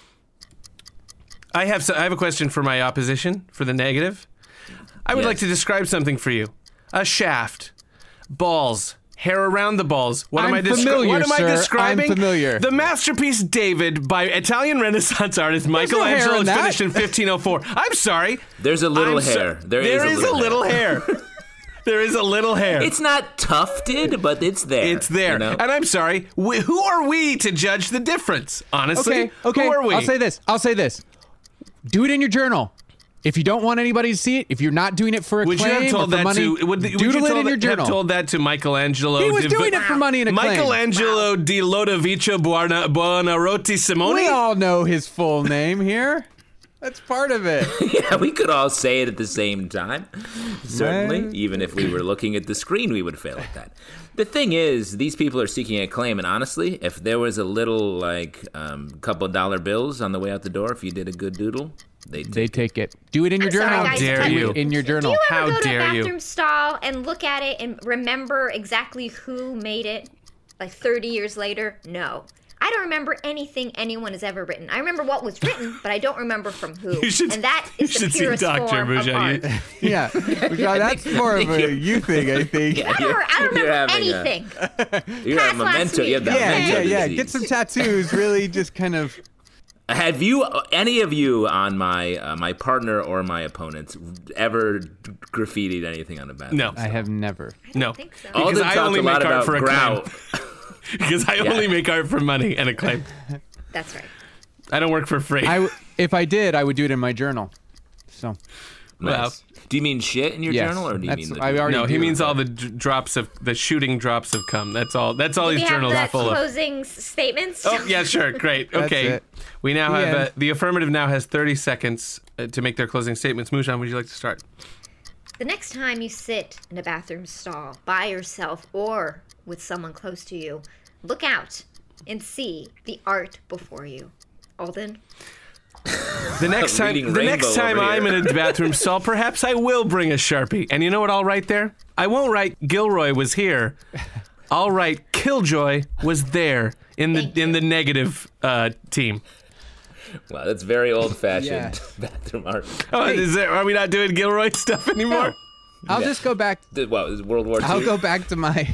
[SPEAKER 2] I have a question for my opposition, for the negative. I would like to describe something for you. A shaft, balls, hair around the balls. What am I describing?
[SPEAKER 3] I'm familiar.
[SPEAKER 2] The masterpiece David by Italian Renaissance artist
[SPEAKER 3] no hair
[SPEAKER 2] Michelangelo,
[SPEAKER 3] in that.
[SPEAKER 2] finished in 1504. I'm sorry.
[SPEAKER 5] There's a little hair. There is a little hair.
[SPEAKER 2] There is a little hair.
[SPEAKER 5] It's not tufted, but it's there.
[SPEAKER 2] It's there.
[SPEAKER 5] You know?
[SPEAKER 2] And I'm sorry, who are we to judge the difference? Honestly,
[SPEAKER 3] Okay.
[SPEAKER 2] Who are we?
[SPEAKER 3] I'll say this. Do it in your journal. If you don't want anybody to see it, if you're not doing it for acclaim
[SPEAKER 2] Would you have told
[SPEAKER 3] or for
[SPEAKER 2] that
[SPEAKER 3] money,
[SPEAKER 2] to? Would you
[SPEAKER 3] doodle it in your
[SPEAKER 2] have
[SPEAKER 3] journal.
[SPEAKER 2] told that to Michelangelo?
[SPEAKER 3] He was doing it for money and acclaim.
[SPEAKER 2] Michelangelo di Lodovico Buonarroti Simone.
[SPEAKER 3] We all know his full name here. That's part of it.
[SPEAKER 5] Yeah, we could all say it at the same time. Certainly.
[SPEAKER 3] Right.
[SPEAKER 5] Even if we were looking at the screen, we would fail at that. The thing is, these people are seeking acclaim, and honestly, if there was a little, couple dollar bills on the way out the door, if you did a good doodle,
[SPEAKER 3] They take it. Do it in your journal.
[SPEAKER 4] Sorry, guys,
[SPEAKER 2] dare
[SPEAKER 4] can
[SPEAKER 2] you.
[SPEAKER 3] In your
[SPEAKER 4] Do
[SPEAKER 3] journal.
[SPEAKER 4] you ever
[SPEAKER 2] How
[SPEAKER 4] go to a
[SPEAKER 2] dare you.
[SPEAKER 4] bathroom stall and look at it and remember exactly who made it? Like 30 years later? No. I don't remember anything anyone has ever written. I remember what was written, but I don't remember from who. And that is the purest form of art.
[SPEAKER 3] Yeah, that's more of a you thing, I think.
[SPEAKER 4] I don't remember anything.
[SPEAKER 5] You have memento. You have that memento disease.
[SPEAKER 3] Get some tattoos. Really, just kind of.
[SPEAKER 5] Have you, any of you on my partner or my opponents, ever graffitied anything on the bathroom?
[SPEAKER 2] No.
[SPEAKER 3] I have never.
[SPEAKER 2] No.
[SPEAKER 4] think so.
[SPEAKER 5] Alden
[SPEAKER 2] I
[SPEAKER 5] talked
[SPEAKER 2] only
[SPEAKER 5] a lot
[SPEAKER 2] make art
[SPEAKER 5] about
[SPEAKER 2] for
[SPEAKER 5] grout.
[SPEAKER 2] Because I only make art for money and acclaim.
[SPEAKER 4] That's right.
[SPEAKER 2] I don't work for free.
[SPEAKER 3] If I did, I would do it in my journal. So.
[SPEAKER 5] Nice. Do you mean shit in your
[SPEAKER 3] Yes,
[SPEAKER 5] journal, or do you
[SPEAKER 3] that's-
[SPEAKER 5] mean?
[SPEAKER 3] I already
[SPEAKER 2] No, he
[SPEAKER 3] do.
[SPEAKER 2] means all the shooting drops of cum. That's all
[SPEAKER 4] Do
[SPEAKER 2] his
[SPEAKER 4] we have
[SPEAKER 2] journal's
[SPEAKER 4] the
[SPEAKER 2] full of.
[SPEAKER 4] closing statements?
[SPEAKER 2] Oh, yeah, sure. Great.
[SPEAKER 3] That's
[SPEAKER 2] Okay.
[SPEAKER 3] it.
[SPEAKER 2] We now
[SPEAKER 3] The
[SPEAKER 2] have
[SPEAKER 3] end.
[SPEAKER 2] the affirmative now has 30 seconds to make their closing statements. Mujan, would you like to start?
[SPEAKER 4] The next time you sit in a bathroom stall by yourself or with someone close to you, look out and see the art before you. Alden?
[SPEAKER 2] The next
[SPEAKER 5] Reading
[SPEAKER 2] time
[SPEAKER 5] Rainbow over
[SPEAKER 2] I'm
[SPEAKER 5] here.
[SPEAKER 2] in a bathroom stall, perhaps I will bring a Sharpie. And you know what I'll write there? I won't write Gilroy was here. I'll write Killjoy was there in the negative team.
[SPEAKER 5] Wow, that's very old-fashioned
[SPEAKER 3] Yeah.
[SPEAKER 5] bathroom art.
[SPEAKER 2] Oh, are we not doing Gilroy stuff anymore?
[SPEAKER 3] I'll just go back.
[SPEAKER 5] What, is it World War II?
[SPEAKER 3] I'll go back to my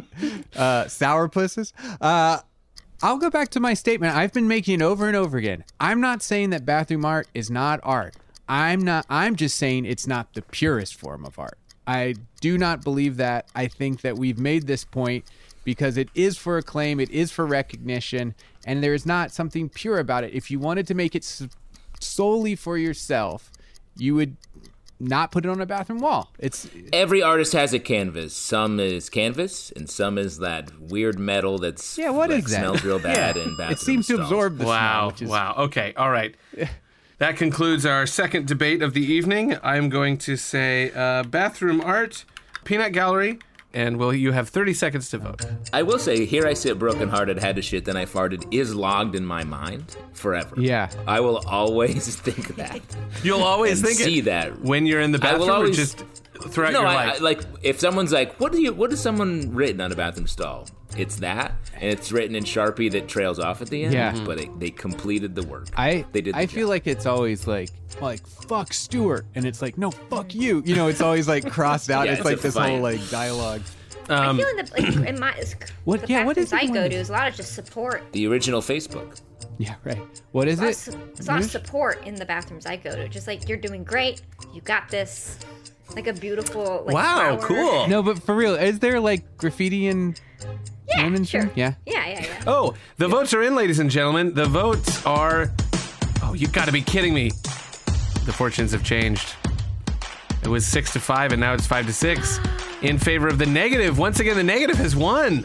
[SPEAKER 3] sourpusses. I'll go back to my statement I've been making over and over again. I'm not saying that bathroom art is not art. I'm just saying it's not the purest form of art. I do not believe that. I think that we've made this point because it is for acclaim, it is for recognition, and there is not something pure about it. If you wanted to make it solely for yourself, you would not put it on a bathroom wall.
[SPEAKER 5] Every artist has a canvas. Some is canvas, and some is that weird metal that's
[SPEAKER 3] what
[SPEAKER 5] like,
[SPEAKER 3] is that?
[SPEAKER 5] smells real bad in bathroom
[SPEAKER 3] It seems to
[SPEAKER 5] stalls.
[SPEAKER 3] absorb the smell,
[SPEAKER 2] Wow.
[SPEAKER 3] which is
[SPEAKER 2] Wow. Okay. All right. That concludes our second debate of the evening. I'm going to say bathroom art, peanut gallery, and you have 30 seconds to vote.
[SPEAKER 5] I will say, Here I Sit Brokenhearted, Had to Shit, Then I Farted is logged in my mind forever.
[SPEAKER 3] Yeah.
[SPEAKER 5] I will always think that.
[SPEAKER 2] You'll always
[SPEAKER 5] And
[SPEAKER 2] think
[SPEAKER 5] see
[SPEAKER 2] it
[SPEAKER 5] that.
[SPEAKER 2] when you're in the
[SPEAKER 5] I will
[SPEAKER 2] bathroom or
[SPEAKER 5] always-
[SPEAKER 2] just throughout
[SPEAKER 5] No,
[SPEAKER 2] your
[SPEAKER 5] I
[SPEAKER 2] life.
[SPEAKER 5] like if someone's like, what has someone written on a bathroom stall? It's that, and it's written in Sharpie that trails off at the end.
[SPEAKER 3] Yeah.
[SPEAKER 5] But they completed the work.
[SPEAKER 3] I
[SPEAKER 5] They did. The
[SPEAKER 3] feel
[SPEAKER 5] job.
[SPEAKER 3] like it's always like fuck Stewart, and it's like no fuck you. You know, it's always like crossed out.
[SPEAKER 5] Yeah,
[SPEAKER 3] it's
[SPEAKER 5] it's
[SPEAKER 3] like
[SPEAKER 5] a
[SPEAKER 3] this
[SPEAKER 5] fight.
[SPEAKER 3] whole like dialogue.
[SPEAKER 4] I feel in my
[SPEAKER 3] What-
[SPEAKER 4] the
[SPEAKER 3] yeah, what
[SPEAKER 4] bathrooms
[SPEAKER 3] is it
[SPEAKER 4] I
[SPEAKER 3] you
[SPEAKER 4] go
[SPEAKER 3] wanna-
[SPEAKER 4] to is a lot of just support.
[SPEAKER 5] the original Facebook.
[SPEAKER 3] Yeah, right. What is
[SPEAKER 4] There's
[SPEAKER 3] it?
[SPEAKER 4] a lot of support in the bathrooms I go to. Just like, you're doing great. You got this. Like a beautiful like,
[SPEAKER 2] Wow,
[SPEAKER 4] flower.
[SPEAKER 2] cool.
[SPEAKER 3] No, but for real, is there like graffiti in
[SPEAKER 4] Yeah,
[SPEAKER 3] women's
[SPEAKER 4] sure.
[SPEAKER 3] room? Yeah.
[SPEAKER 4] Yeah.
[SPEAKER 2] Oh, the votes are in, ladies and gentlemen. The votes are. Oh, you got to be kidding me. The fortunes have changed. It was 6-5, and now it's 5-6 in favor of the negative. Once again, the negative has won.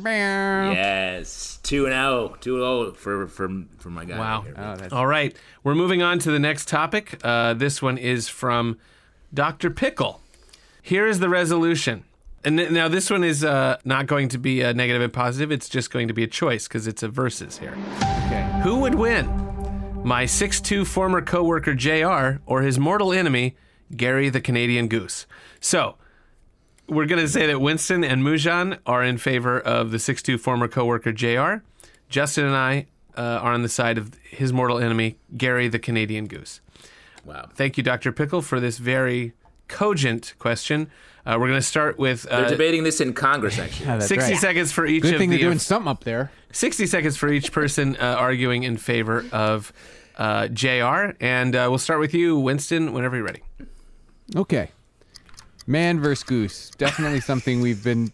[SPEAKER 5] Yes, 2-0, 2-0 for my guy.
[SPEAKER 2] Wow.
[SPEAKER 5] Here.
[SPEAKER 3] Oh, that's
[SPEAKER 2] All right, we're moving on to the next topic. This one is from Dr. Pickle. Here is the resolution. And now this one is not going to be a negative and positive. It's just going to be a choice because it's a versus here.
[SPEAKER 3] okay.
[SPEAKER 2] Who would win? My 6'2 former coworker JR or his mortal enemy, Gary the Canadian Goose? So, we're going to say that Winston and Mujan are in favor of the 6'2 former coworker JR. Justin and I are on the side of his mortal enemy, Gary the Canadian Goose.
[SPEAKER 5] Wow.
[SPEAKER 2] Thank you, Dr. Pickle, for this very cogent question. We're going to start with
[SPEAKER 5] They're debating this in Congress, actually.
[SPEAKER 3] Yeah, that's
[SPEAKER 2] 60
[SPEAKER 3] right.
[SPEAKER 2] seconds for each
[SPEAKER 3] Good
[SPEAKER 2] of
[SPEAKER 3] thing
[SPEAKER 2] the
[SPEAKER 3] they're doing something up there.
[SPEAKER 2] 60 seconds for each person arguing in favor of JR. And we'll start with you, Winston, whenever you're ready.
[SPEAKER 3] Okay. Man versus goose. Definitely something we've been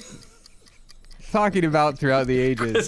[SPEAKER 3] talking about throughout the ages.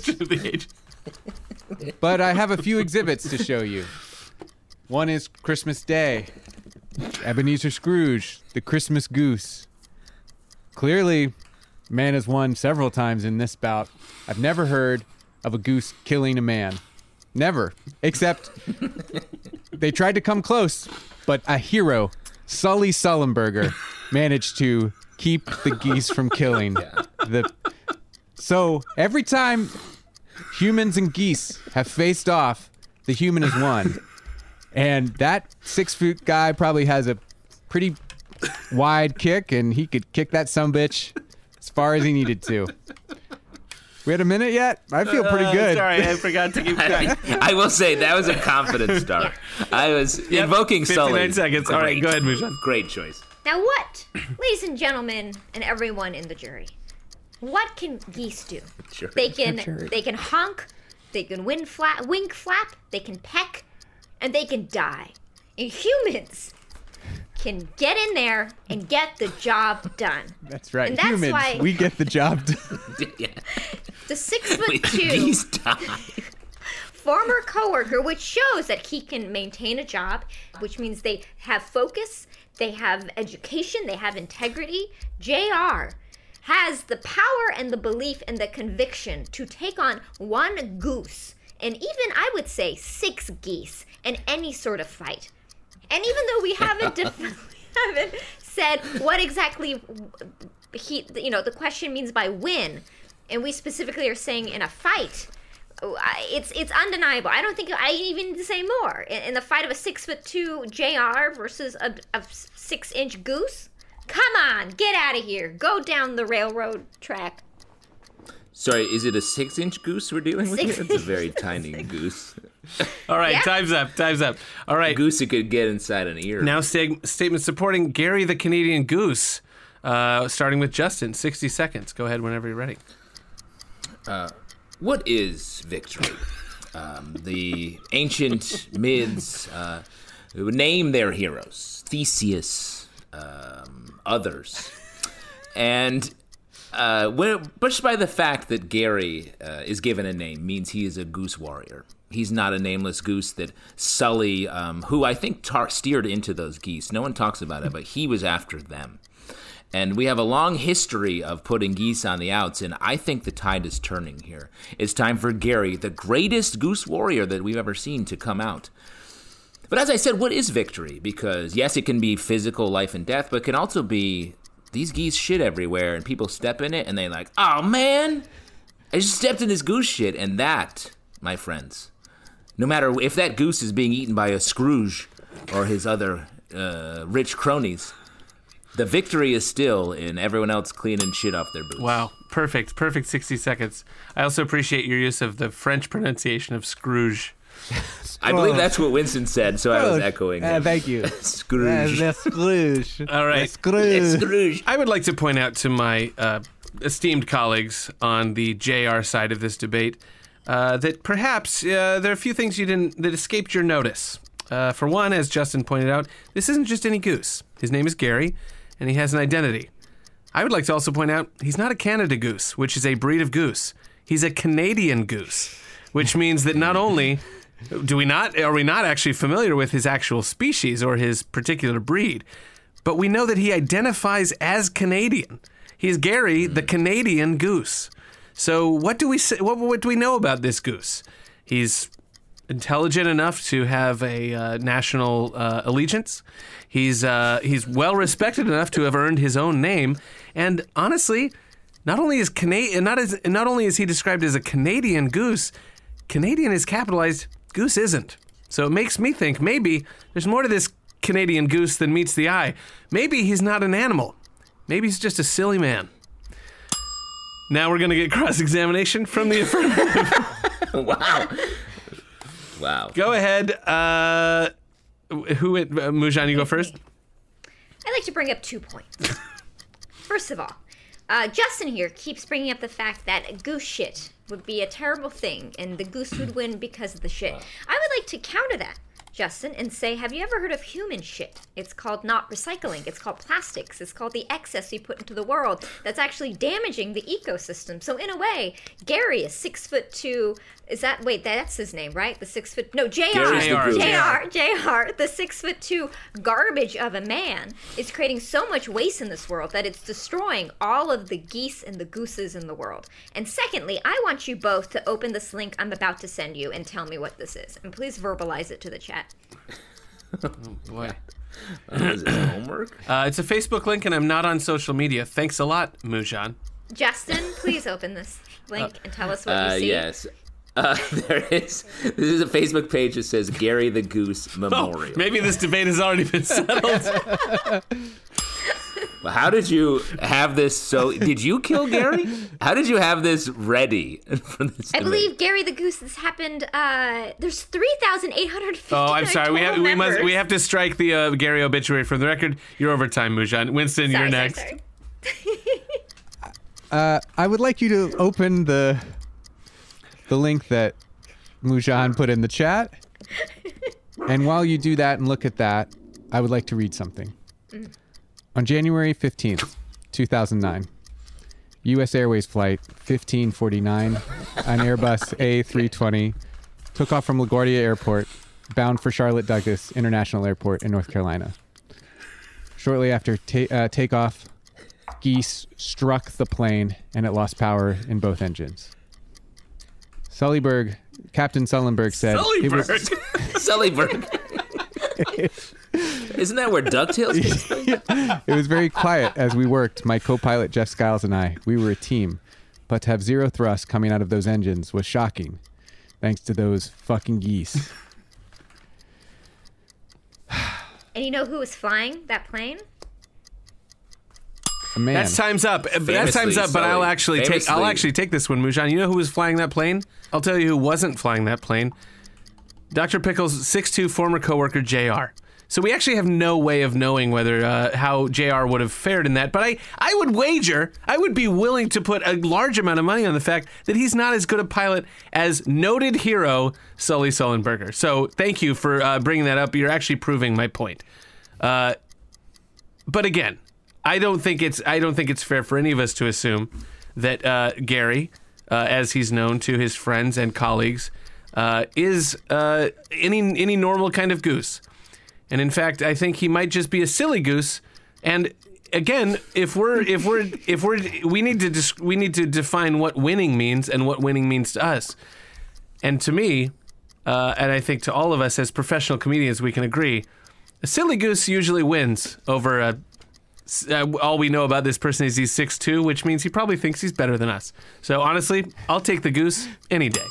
[SPEAKER 3] But I have a few exhibits to show you. One is Christmas Day, Ebenezer Scrooge, the Christmas goose. Clearly, man has won several times in this bout. I've never heard of a goose killing a man. Never. Except they tried to come close, but a hero, Sully Sullenberger, managed to keep the geese from killing the... So every time humans and geese have faced off, the human has won. And that 6-foot guy probably has a pretty wide kick, and he could kick that sumbitch as far as he needed to. We had a minute yet? I feel pretty good.
[SPEAKER 2] Sorry, I forgot to keep track.
[SPEAKER 5] I will say that was a confident start. I was invoking
[SPEAKER 2] 59
[SPEAKER 5] Sully.
[SPEAKER 2] seconds. All right, go ahead, Mujan.
[SPEAKER 5] Great choice.
[SPEAKER 4] Now what, ladies and gentlemen, and everyone in the jury, what can geese do?
[SPEAKER 5] Sure.
[SPEAKER 4] They can honk, they can wing flap, they can peck, and they can die. And humans can get in there and get the job done.
[SPEAKER 3] That's right.
[SPEAKER 4] And that's
[SPEAKER 3] Humans,
[SPEAKER 4] why
[SPEAKER 3] we get the job done.
[SPEAKER 5] Yeah.
[SPEAKER 4] the 6'2"
[SPEAKER 5] Geese die.
[SPEAKER 4] former coworker, which shows that he can maintain a job, which means they have focus, they have education, they have integrity. JR has the power and the belief and the conviction to take on one goose and even, I would say, 6 geese in any sort of fight. And even though we haven't said what exactly the question means by win, and we specifically are saying in a fight, it's undeniable. I don't think I even need to say more. In the fight of a 6'2" JR versus a 6-inch goose, come on, get out of here. Go down the railroad track.
[SPEAKER 5] Sorry, is it a 6-inch goose we're dealing with here? It's a very tiny goose.
[SPEAKER 2] All right,
[SPEAKER 4] Yeah.
[SPEAKER 2] time's up. All right,
[SPEAKER 5] Goose that could get inside an ear.
[SPEAKER 2] now statement supporting Gary the Canadian Goose, starting with Justin. 60 seconds. Go ahead whenever you're ready.
[SPEAKER 5] What is victory? The ancient myths name their heroes. Theseus, others. And just by the fact that Gary is given a name means he is a goose warrior. He's not a nameless goose that Sully, who I think steered into those geese. No one talks about it, but he was after them. And we have a long history of putting geese on the outs, and I think the tide is turning here. It's time for Gary, the greatest goose warrior that we've ever seen, to come out. But as I said, what is victory? Because, yes, it can be physical life and death, but it can also be these geese shit everywhere, and people step in it, and they're like, oh, man, I just stepped in this goose shit. And that, my friends, no matter if that goose is being eaten by a Scrooge or his other rich cronies, the victory is still in everyone else cleaning shit off their boots.
[SPEAKER 2] Wow, perfect 60 seconds. I also appreciate your use of the French pronunciation of Scrooge.
[SPEAKER 5] I believe that's what Winston said, so I was echoing him.
[SPEAKER 3] Thank you.
[SPEAKER 5] Scrooge.
[SPEAKER 3] The Scrooge.
[SPEAKER 2] All right.
[SPEAKER 3] Scrooge.
[SPEAKER 5] Scrooge.
[SPEAKER 2] I would like to point out to my esteemed colleagues on the JR side of this debate that perhaps there are a few things that escaped your notice. For one, as Justin pointed out, this isn't just any goose. His name is Gary, and he has an identity. I would like to also point out he's not a Canada goose, which is a breed of goose. He's a Canadian goose, which means that not only are we not actually familiar with his actual species or his particular breed, but we know that he identifies as Canadian. He's Gary, the Canadian goose. So what do we say? What do we know about this goose? He's intelligent enough to have a national allegiance. He's well respected enough to have earned his own name. And honestly, not only is he described as a Canadian goose, Canadian is capitalized, goose isn't. So it makes me think maybe there's more to this Canadian goose than meets the eye. Maybe he's not an animal. Maybe he's just a silly man. Now we're going to get cross-examination from the affirmative.
[SPEAKER 5] Wow.
[SPEAKER 2] Go ahead. Mujan, you go first?
[SPEAKER 4] I'd like to bring up 2 points. First of all, Justin here keeps bringing up the fact that goose shit would be a terrible thing and the goose would win because of the shit. I would like to counter that, Justin, and say, have you ever heard of human shit? It's called not recycling. It's called plastics. It's called the excess we put into the world that's actually damaging the ecosystem. So in a way, Gary is 6'2". That's his name, right? The 6 foot. No, JR.
[SPEAKER 5] Gary's the goose.
[SPEAKER 4] JR, the 6'2" garbage of a man is creating so much waste in this world that it's destroying all of the geese and the gooses in the world. And secondly, I want you both to open this link I'm about to send you and tell me what this is. And please verbalize it to the chat.
[SPEAKER 2] Oh, boy.
[SPEAKER 5] Is it homework?
[SPEAKER 2] It's a Facebook link, and I'm not on social media. Thanks a lot, Mujan.
[SPEAKER 4] Justin, please open this link and tell us what you see.
[SPEAKER 5] Yes. There is. This is a Facebook page that says Gary the Goose Memorial.
[SPEAKER 2] Maybe this debate has already been settled.
[SPEAKER 5] Well, how did you have this? So, did you kill Gary? How did you have this ready for this?
[SPEAKER 4] I believe Gary the Goose. This happened. There's 3,850.
[SPEAKER 2] Oh, I'm sorry.
[SPEAKER 4] members.
[SPEAKER 2] We have to strike the Gary obituary from the record. You're over time, Mujan. Winston, you're next.
[SPEAKER 4] Sorry.
[SPEAKER 3] I would like you to open the link that Mujan put in the chat. And while you do that and look at that, I would like to read something. On January 15th, 2009, U.S. Airways flight 1549, an Airbus A320, took off from LaGuardia Airport, bound for Charlotte Douglas International Airport in North Carolina. Shortly after takeoff, geese struck the plane and it lost power in both engines. Captain Sullenberg said...
[SPEAKER 5] Sullyberg. Isn't that where DuckTales gets
[SPEAKER 3] It was very quiet as we worked, my co-pilot Jeff Skiles and I. We were a team. But to have zero thrust coming out of those engines was shocking. Thanks to those fucking geese.
[SPEAKER 4] And you know who was flying that plane?
[SPEAKER 3] A man.
[SPEAKER 2] That's time's up. But
[SPEAKER 5] Sully.
[SPEAKER 2] I'll actually take this one, Mujan. You know who was flying that plane? I'll tell you who wasn't flying that plane. Dr. Pickle's 6'2" former coworker JR. So we actually have no way of knowing whether how JR would have fared in that. But I would wager, I would be willing to put a large amount of money on the fact that he's not as good a pilot as noted hero Sully Sullenberger. So thank you for bringing that up. You're actually proving my point. But again, I don't think it's fair for any of us to assume that Gary, as he's known to his friends and colleagues, is any normal kind of goose. And in fact, I think he might just be a silly goose. And again, we need to define what winning means and what winning means to us. And to me, and I think to all of us as professional comedians, we can agree, a silly goose usually wins over all we know about this person is he's 6'2", which means he probably thinks he's better than us. So honestly, I'll take the goose any day.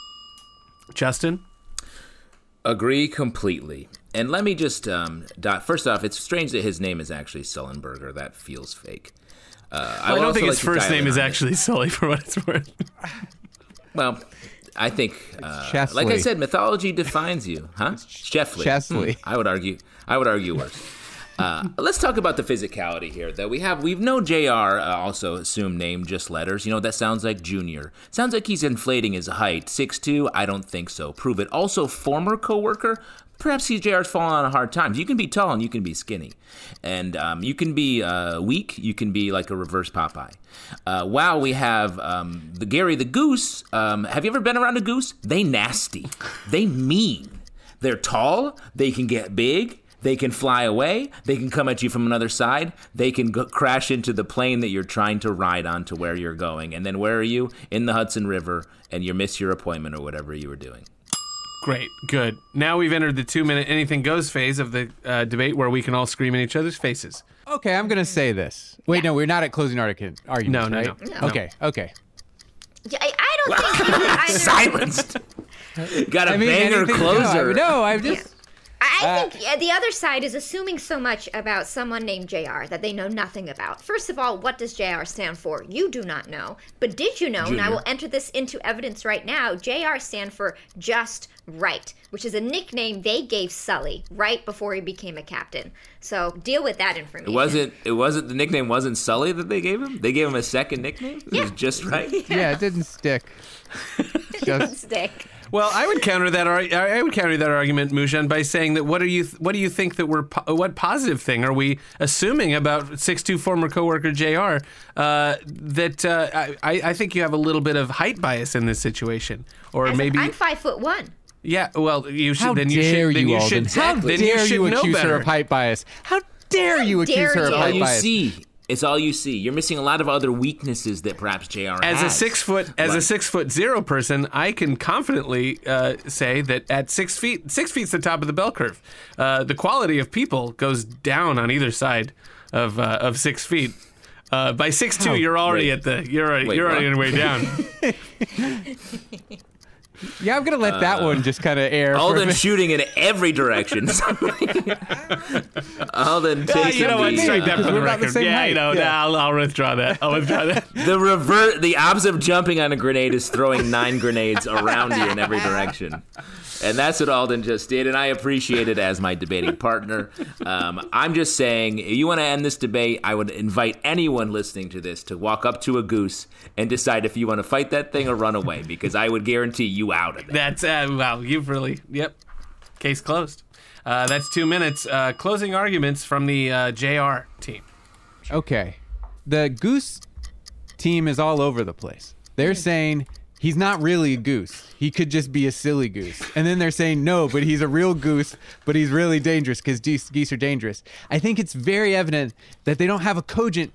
[SPEAKER 2] Justin?
[SPEAKER 5] Agree completely. And let me just, first off, it's strange that his name is actually Sullenberger. That feels fake.
[SPEAKER 2] I don't think his first name is actually Sully, for what it's worth.
[SPEAKER 5] Well, I think, like I said, mythology defines you, huh? Chesley. I would argue worse. Let's talk about the physicality here, though. We've known JR also assumed name, just letters. You know, that sounds like Junior. Sounds like he's inflating his height. 6'2", I don't think so. Prove it. Also, former coworker. Perhaps JR's fallen on hard times. You can be tall and you can be skinny. And you can be weak. You can be like a reverse Popeye. Wow, we have the Gary the Goose. Have you ever been around a goose? They nasty. They mean. They're tall. They can get big. They can fly away. They can come at you from another side. They can crash into the plane that you're trying to ride on to where you're going. And then where are you? In the Hudson River, and you miss your appointment or whatever you were doing.
[SPEAKER 2] Great, good. Now we've entered the 2-minute anything goes phase of the debate where we can all scream in each other's faces.
[SPEAKER 3] Okay, I'm going to say this. Wait, no, we're not at closing arguments, right?
[SPEAKER 2] No.
[SPEAKER 3] Okay.
[SPEAKER 4] Yeah, I don't think you either.
[SPEAKER 5] Silenced. Got a banger closer.
[SPEAKER 3] No, I'm just...
[SPEAKER 4] Yeah. I think the other side is assuming so much about someone named JR that they know nothing about. First of all, what does JR stand for? You do not know. But did you know,
[SPEAKER 5] Junior.
[SPEAKER 4] and I will enter this into evidence right now, JR stand for Just Right, which is a nickname they gave Sully right before he became a captain. So deal with that information.
[SPEAKER 5] It wasn't the nickname wasn't Sully that they gave him? They gave him a second nickname? It was Just Right?
[SPEAKER 3] Yeah, it didn't stick.
[SPEAKER 4] Didn't stick.
[SPEAKER 2] Well, I would counter that argument, Mujan, by saying that what do you think that what positive thing are we assuming about 6'2" former coworker JR? I think you have a little bit of height bias in this situation, or maybe
[SPEAKER 4] I'm 5'1".
[SPEAKER 2] Yeah, well, you should.
[SPEAKER 3] How
[SPEAKER 2] then
[SPEAKER 3] dare
[SPEAKER 2] you
[SPEAKER 3] you,
[SPEAKER 2] should.
[SPEAKER 3] Alden? How
[SPEAKER 2] then
[SPEAKER 3] dare
[SPEAKER 2] you should
[SPEAKER 3] you
[SPEAKER 2] know
[SPEAKER 3] accuse
[SPEAKER 2] better.
[SPEAKER 3] her of height bias? How dare you accuse her of
[SPEAKER 5] All
[SPEAKER 3] height
[SPEAKER 5] you
[SPEAKER 3] bias?
[SPEAKER 5] see. It's all you see. You're missing a lot of other weaknesses that perhaps JR
[SPEAKER 2] As
[SPEAKER 5] has.
[SPEAKER 2] a 6'0" person, I can confidently say that at 6 feet, 6 feet's the top of the bell curve. The quality of people goes down on either side of 6 feet. By 6'2", you're already on your way down.
[SPEAKER 3] Yeah, I'm gonna let that one just kind of air. for a
[SPEAKER 5] Alden
[SPEAKER 3] bit.
[SPEAKER 5] shooting in every direction. Alden takes
[SPEAKER 2] You know what? Strike that from the
[SPEAKER 3] We're about the
[SPEAKER 2] record.
[SPEAKER 3] same
[SPEAKER 2] Yeah,
[SPEAKER 3] height.
[SPEAKER 2] nah, I'll withdraw that.
[SPEAKER 5] The opposite of jumping on a grenade is throwing 9 grenades around you in every direction. And that's what Alden just did, and I appreciate it as my debating partner. I'm just saying, if you want to end this debate, I would invite anyone listening to this to walk up to a goose and decide if you want to fight that thing or run away, because I would guarantee you out of that.
[SPEAKER 2] That's, wow, you've really, yep. Case closed. That's 2 minutes. Closing arguments from the JR team.
[SPEAKER 3] Okay. The goose team is all over the place. They're saying he's not really a goose. He could just be a silly goose. And then they're saying, no, but he's a real goose, but he's really dangerous because geese are dangerous. I think it's very evident that they don't have a cogent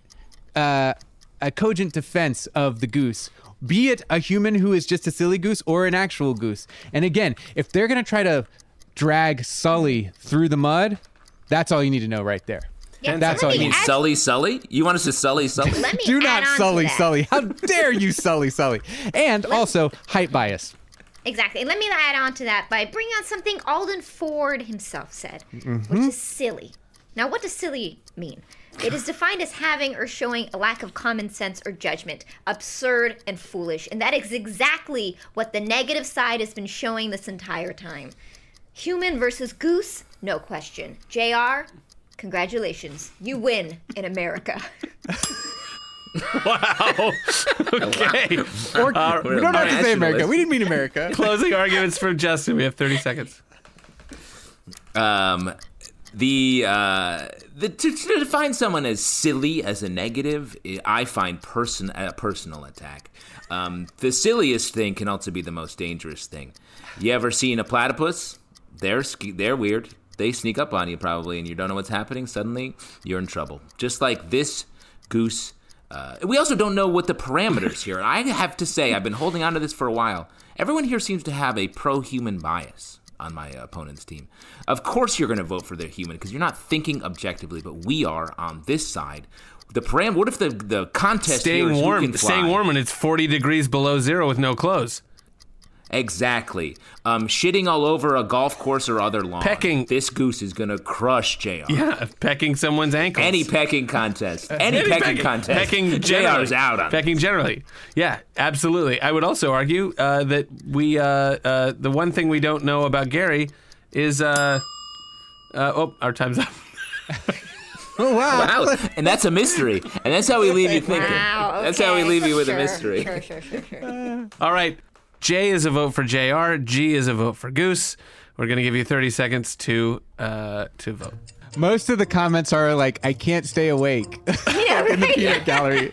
[SPEAKER 3] defense of the goose, be it a human who is just a silly goose or an actual goose. And again, if they're going to try to drag Sully through the mud, that's all you need to know right there.
[SPEAKER 4] Yeah,
[SPEAKER 3] That's
[SPEAKER 4] so
[SPEAKER 3] all
[SPEAKER 4] let
[SPEAKER 3] you
[SPEAKER 4] me
[SPEAKER 3] need.
[SPEAKER 4] add-
[SPEAKER 5] Sully? You want us to Sully?
[SPEAKER 4] Let me
[SPEAKER 3] Do
[SPEAKER 4] add
[SPEAKER 3] not
[SPEAKER 4] on to
[SPEAKER 3] sully
[SPEAKER 4] that.
[SPEAKER 3] Sully. How dare you sully. And also height bias.
[SPEAKER 4] Exactly. And let me add on to that by bringing on something Alden Ford himself said, which is silly. Now, what does silly mean? It is defined as having or showing a lack of common sense or judgment, absurd and foolish. And that is exactly what the negative side has been showing this entire time. Human versus goose, no question. JR, congratulations. You win in America.
[SPEAKER 2] Wow. Okay.
[SPEAKER 3] Or, we don't have to say America.
[SPEAKER 5] nationalist.
[SPEAKER 3] We didn't mean America.
[SPEAKER 2] Closing arguments from Justin. We have 30 seconds.
[SPEAKER 5] To define someone as silly as a negative, I find a personal attack. The silliest thing can also be the most dangerous thing. You ever seen a platypus? They're weird. They sneak up on you probably, and you don't know what's happening. Suddenly, you're in trouble. Just like this goose. We also don't know what the parameters here. I have to say, I've been holding on to this for a while. Everyone here seems to have a pro-human bias on my opponent's team. Of course you're going to vote for the human because you're not thinking objectively, but we are on this side. What if the contest here is who can fly?
[SPEAKER 2] Staying warm when it's 40 degrees below zero with no clothes.
[SPEAKER 5] Exactly. Shitting all over a golf course or other lawn.
[SPEAKER 2] Pecking.
[SPEAKER 5] This goose is going to crush JR.
[SPEAKER 2] Yeah, pecking someone's ankles.
[SPEAKER 5] Any pecking contest. Any pecking contest.
[SPEAKER 2] Pecking
[SPEAKER 5] JR
[SPEAKER 2] generally.
[SPEAKER 5] is out on it.
[SPEAKER 2] Pecking generally. Yeah, absolutely. I would also argue that we, the one thing we don't know about Gary is, our time's up.
[SPEAKER 3] Oh, wow.
[SPEAKER 5] Wow. And that's a mystery. And that's how we leave you thinking.
[SPEAKER 4] Wow,
[SPEAKER 5] That's how we
[SPEAKER 4] okay.
[SPEAKER 5] leave you with
[SPEAKER 4] Sure,
[SPEAKER 5] a mystery.
[SPEAKER 4] Sure.
[SPEAKER 2] All right. J is a vote for JR. G is a vote for Goose. We're going to give you 30 seconds to vote.
[SPEAKER 3] Most of the comments are like, I can't stay awake
[SPEAKER 4] Yeah,
[SPEAKER 3] in the
[SPEAKER 4] right.
[SPEAKER 3] peanut gallery.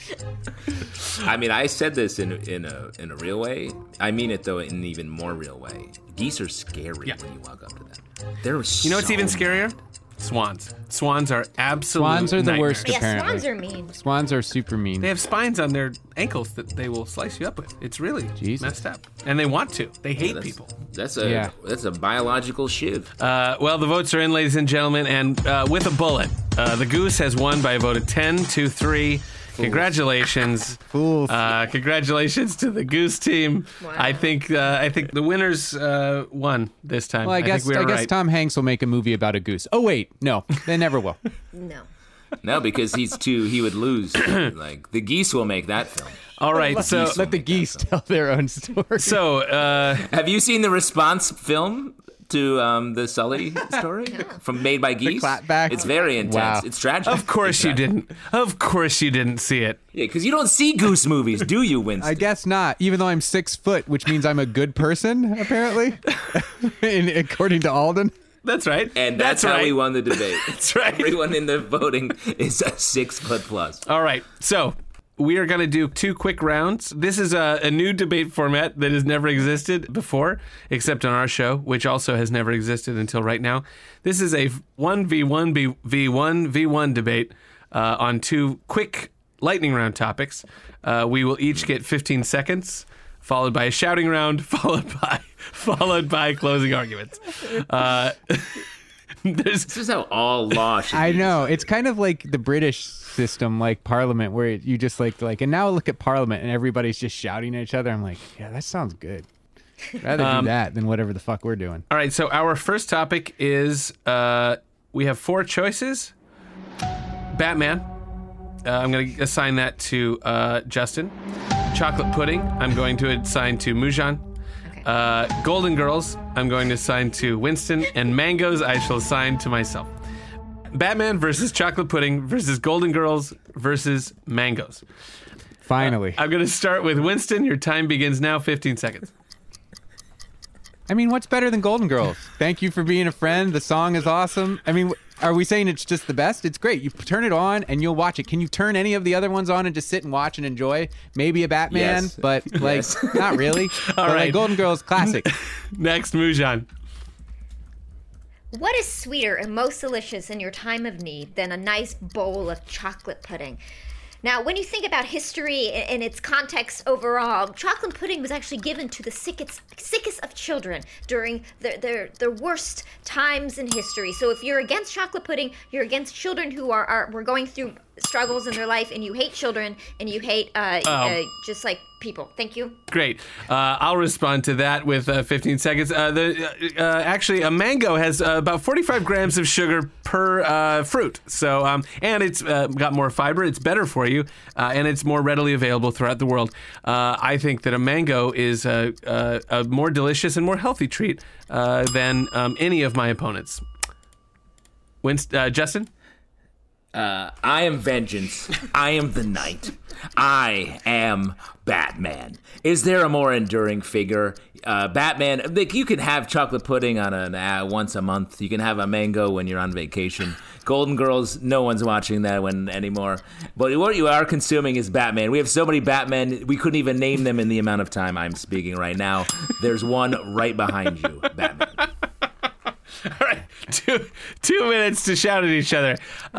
[SPEAKER 5] I mean, I said this in a real way. I mean it, though, in an even more real way. Geese are scary when you walk up to them. They're
[SPEAKER 2] You know what's even scarier? Swans. Swans are absolute
[SPEAKER 3] Swans are the
[SPEAKER 2] nightmares.
[SPEAKER 3] worst.
[SPEAKER 4] Yeah,
[SPEAKER 3] Apparently.
[SPEAKER 4] swans are mean.
[SPEAKER 3] Swans are super mean.
[SPEAKER 2] They have spines on their ankles that they will slice you up with. It's really
[SPEAKER 3] Jesus.
[SPEAKER 2] messed up. And they want to. They hate people.
[SPEAKER 5] That's
[SPEAKER 3] Yeah.
[SPEAKER 5] a biological shiv.
[SPEAKER 2] Well, the votes are in, ladies and gentlemen, and with a bullet. The Goose has won by a vote of 10-3. Congratulations.
[SPEAKER 3] Fools.
[SPEAKER 2] Congratulations to the Goose team.
[SPEAKER 4] Wow.
[SPEAKER 2] I think the winners won this time.
[SPEAKER 3] Well, I guess
[SPEAKER 2] think we were right.
[SPEAKER 3] Tom Hanks will make a movie about a goose. Oh wait, no, they never will.
[SPEAKER 4] No.
[SPEAKER 5] No, because he would lose. Like, the geese will make that film.
[SPEAKER 2] All right, so
[SPEAKER 3] Let the geese tell their own story.
[SPEAKER 5] Have you seen the response film to the Sully story made by geese?
[SPEAKER 3] clapback?
[SPEAKER 5] It's very intense.
[SPEAKER 3] Wow.
[SPEAKER 5] It's tragic.
[SPEAKER 2] of course
[SPEAKER 5] It's
[SPEAKER 2] you
[SPEAKER 5] tragic.
[SPEAKER 2] didn't. Of course you didn't see it.
[SPEAKER 5] Yeah, because you don't see goose movies, do you, Winston?
[SPEAKER 3] I guess not. Even though I'm 6 foot, which means I'm a good person, apparently, according to Alden.
[SPEAKER 2] That's right.
[SPEAKER 5] And that's how
[SPEAKER 2] right.
[SPEAKER 5] we won the debate.
[SPEAKER 2] That's right.
[SPEAKER 5] Everyone in the voting is a 6 foot plus.
[SPEAKER 2] All right, so we are going to do 2 quick rounds. This is a new debate format that has never existed before, except on our show, which also has never existed until right now. This is a 1v1v1v1 debate on 2 quick lightning round topics. We will each get 15 seconds, followed by a shouting round, followed by closing arguments.
[SPEAKER 5] This is how all law should
[SPEAKER 3] I
[SPEAKER 5] be.
[SPEAKER 3] know. It's kind of like the British system, like Parliament, where you just like, and now look at Parliament and everybody's just shouting at each other. I'm like, yeah, that sounds good. Rather do that than whatever the fuck we're doing.
[SPEAKER 2] All right, so our first topic is we have 4 choices. Batman. I'm going to assign that to Justin. Chocolate pudding, I'm going to assign to Mujan.
[SPEAKER 4] Okay.
[SPEAKER 2] Golden Girls, I'm going to assign to Winston. And mangoes, I shall assign to myself. Batman versus chocolate pudding versus Golden Girls versus mangoes.
[SPEAKER 3] Finally.
[SPEAKER 2] I'm going to start with Winston. Your time begins now, 15 seconds.
[SPEAKER 3] I mean, what's better than Golden Girls? Thank you for being a friend. The song is awesome. I mean, are we saying it's just the best? It's great. You turn it on and you'll watch it. Can you turn any of the other ones on and just sit and watch and enjoy? Maybe a Batman,
[SPEAKER 5] Yes.
[SPEAKER 3] but like
[SPEAKER 5] Yes.
[SPEAKER 3] not really. But
[SPEAKER 2] right.
[SPEAKER 3] like Golden Girls, classic.
[SPEAKER 2] Next, Mujan.
[SPEAKER 4] What is sweeter and most delicious in your time of need than a nice bowl of chocolate pudding? Now, when you think about history and its context overall, chocolate pudding was actually given to the sickest of children during their worst times in history. So if you're against chocolate pudding, you're against children who were going through struggles in their life, and you hate children, and you hate just like people. Thank you.
[SPEAKER 2] Great. I'll respond to that with 15 seconds. Actually, a mango has about 45 grams of sugar per fruit. So, and it's got more fiber. It's better for you, and it's more readily available throughout the world. I think that a mango is a more delicious and more healthy treat than any of my opponents. Justin?
[SPEAKER 5] I am vengeance. I am the knight. I am Batman. Is there a more enduring figure? Batman, like, you can have chocolate pudding on once a month. You can have a mango when you're on vacation. Golden Girls, no one's watching that one anymore. But what you are consuming is Batman. We have so many Batmen, we couldn't even name them in the amount of time I'm speaking right now. There's one right behind you, Batman.
[SPEAKER 2] All right, two minutes to shout at each other.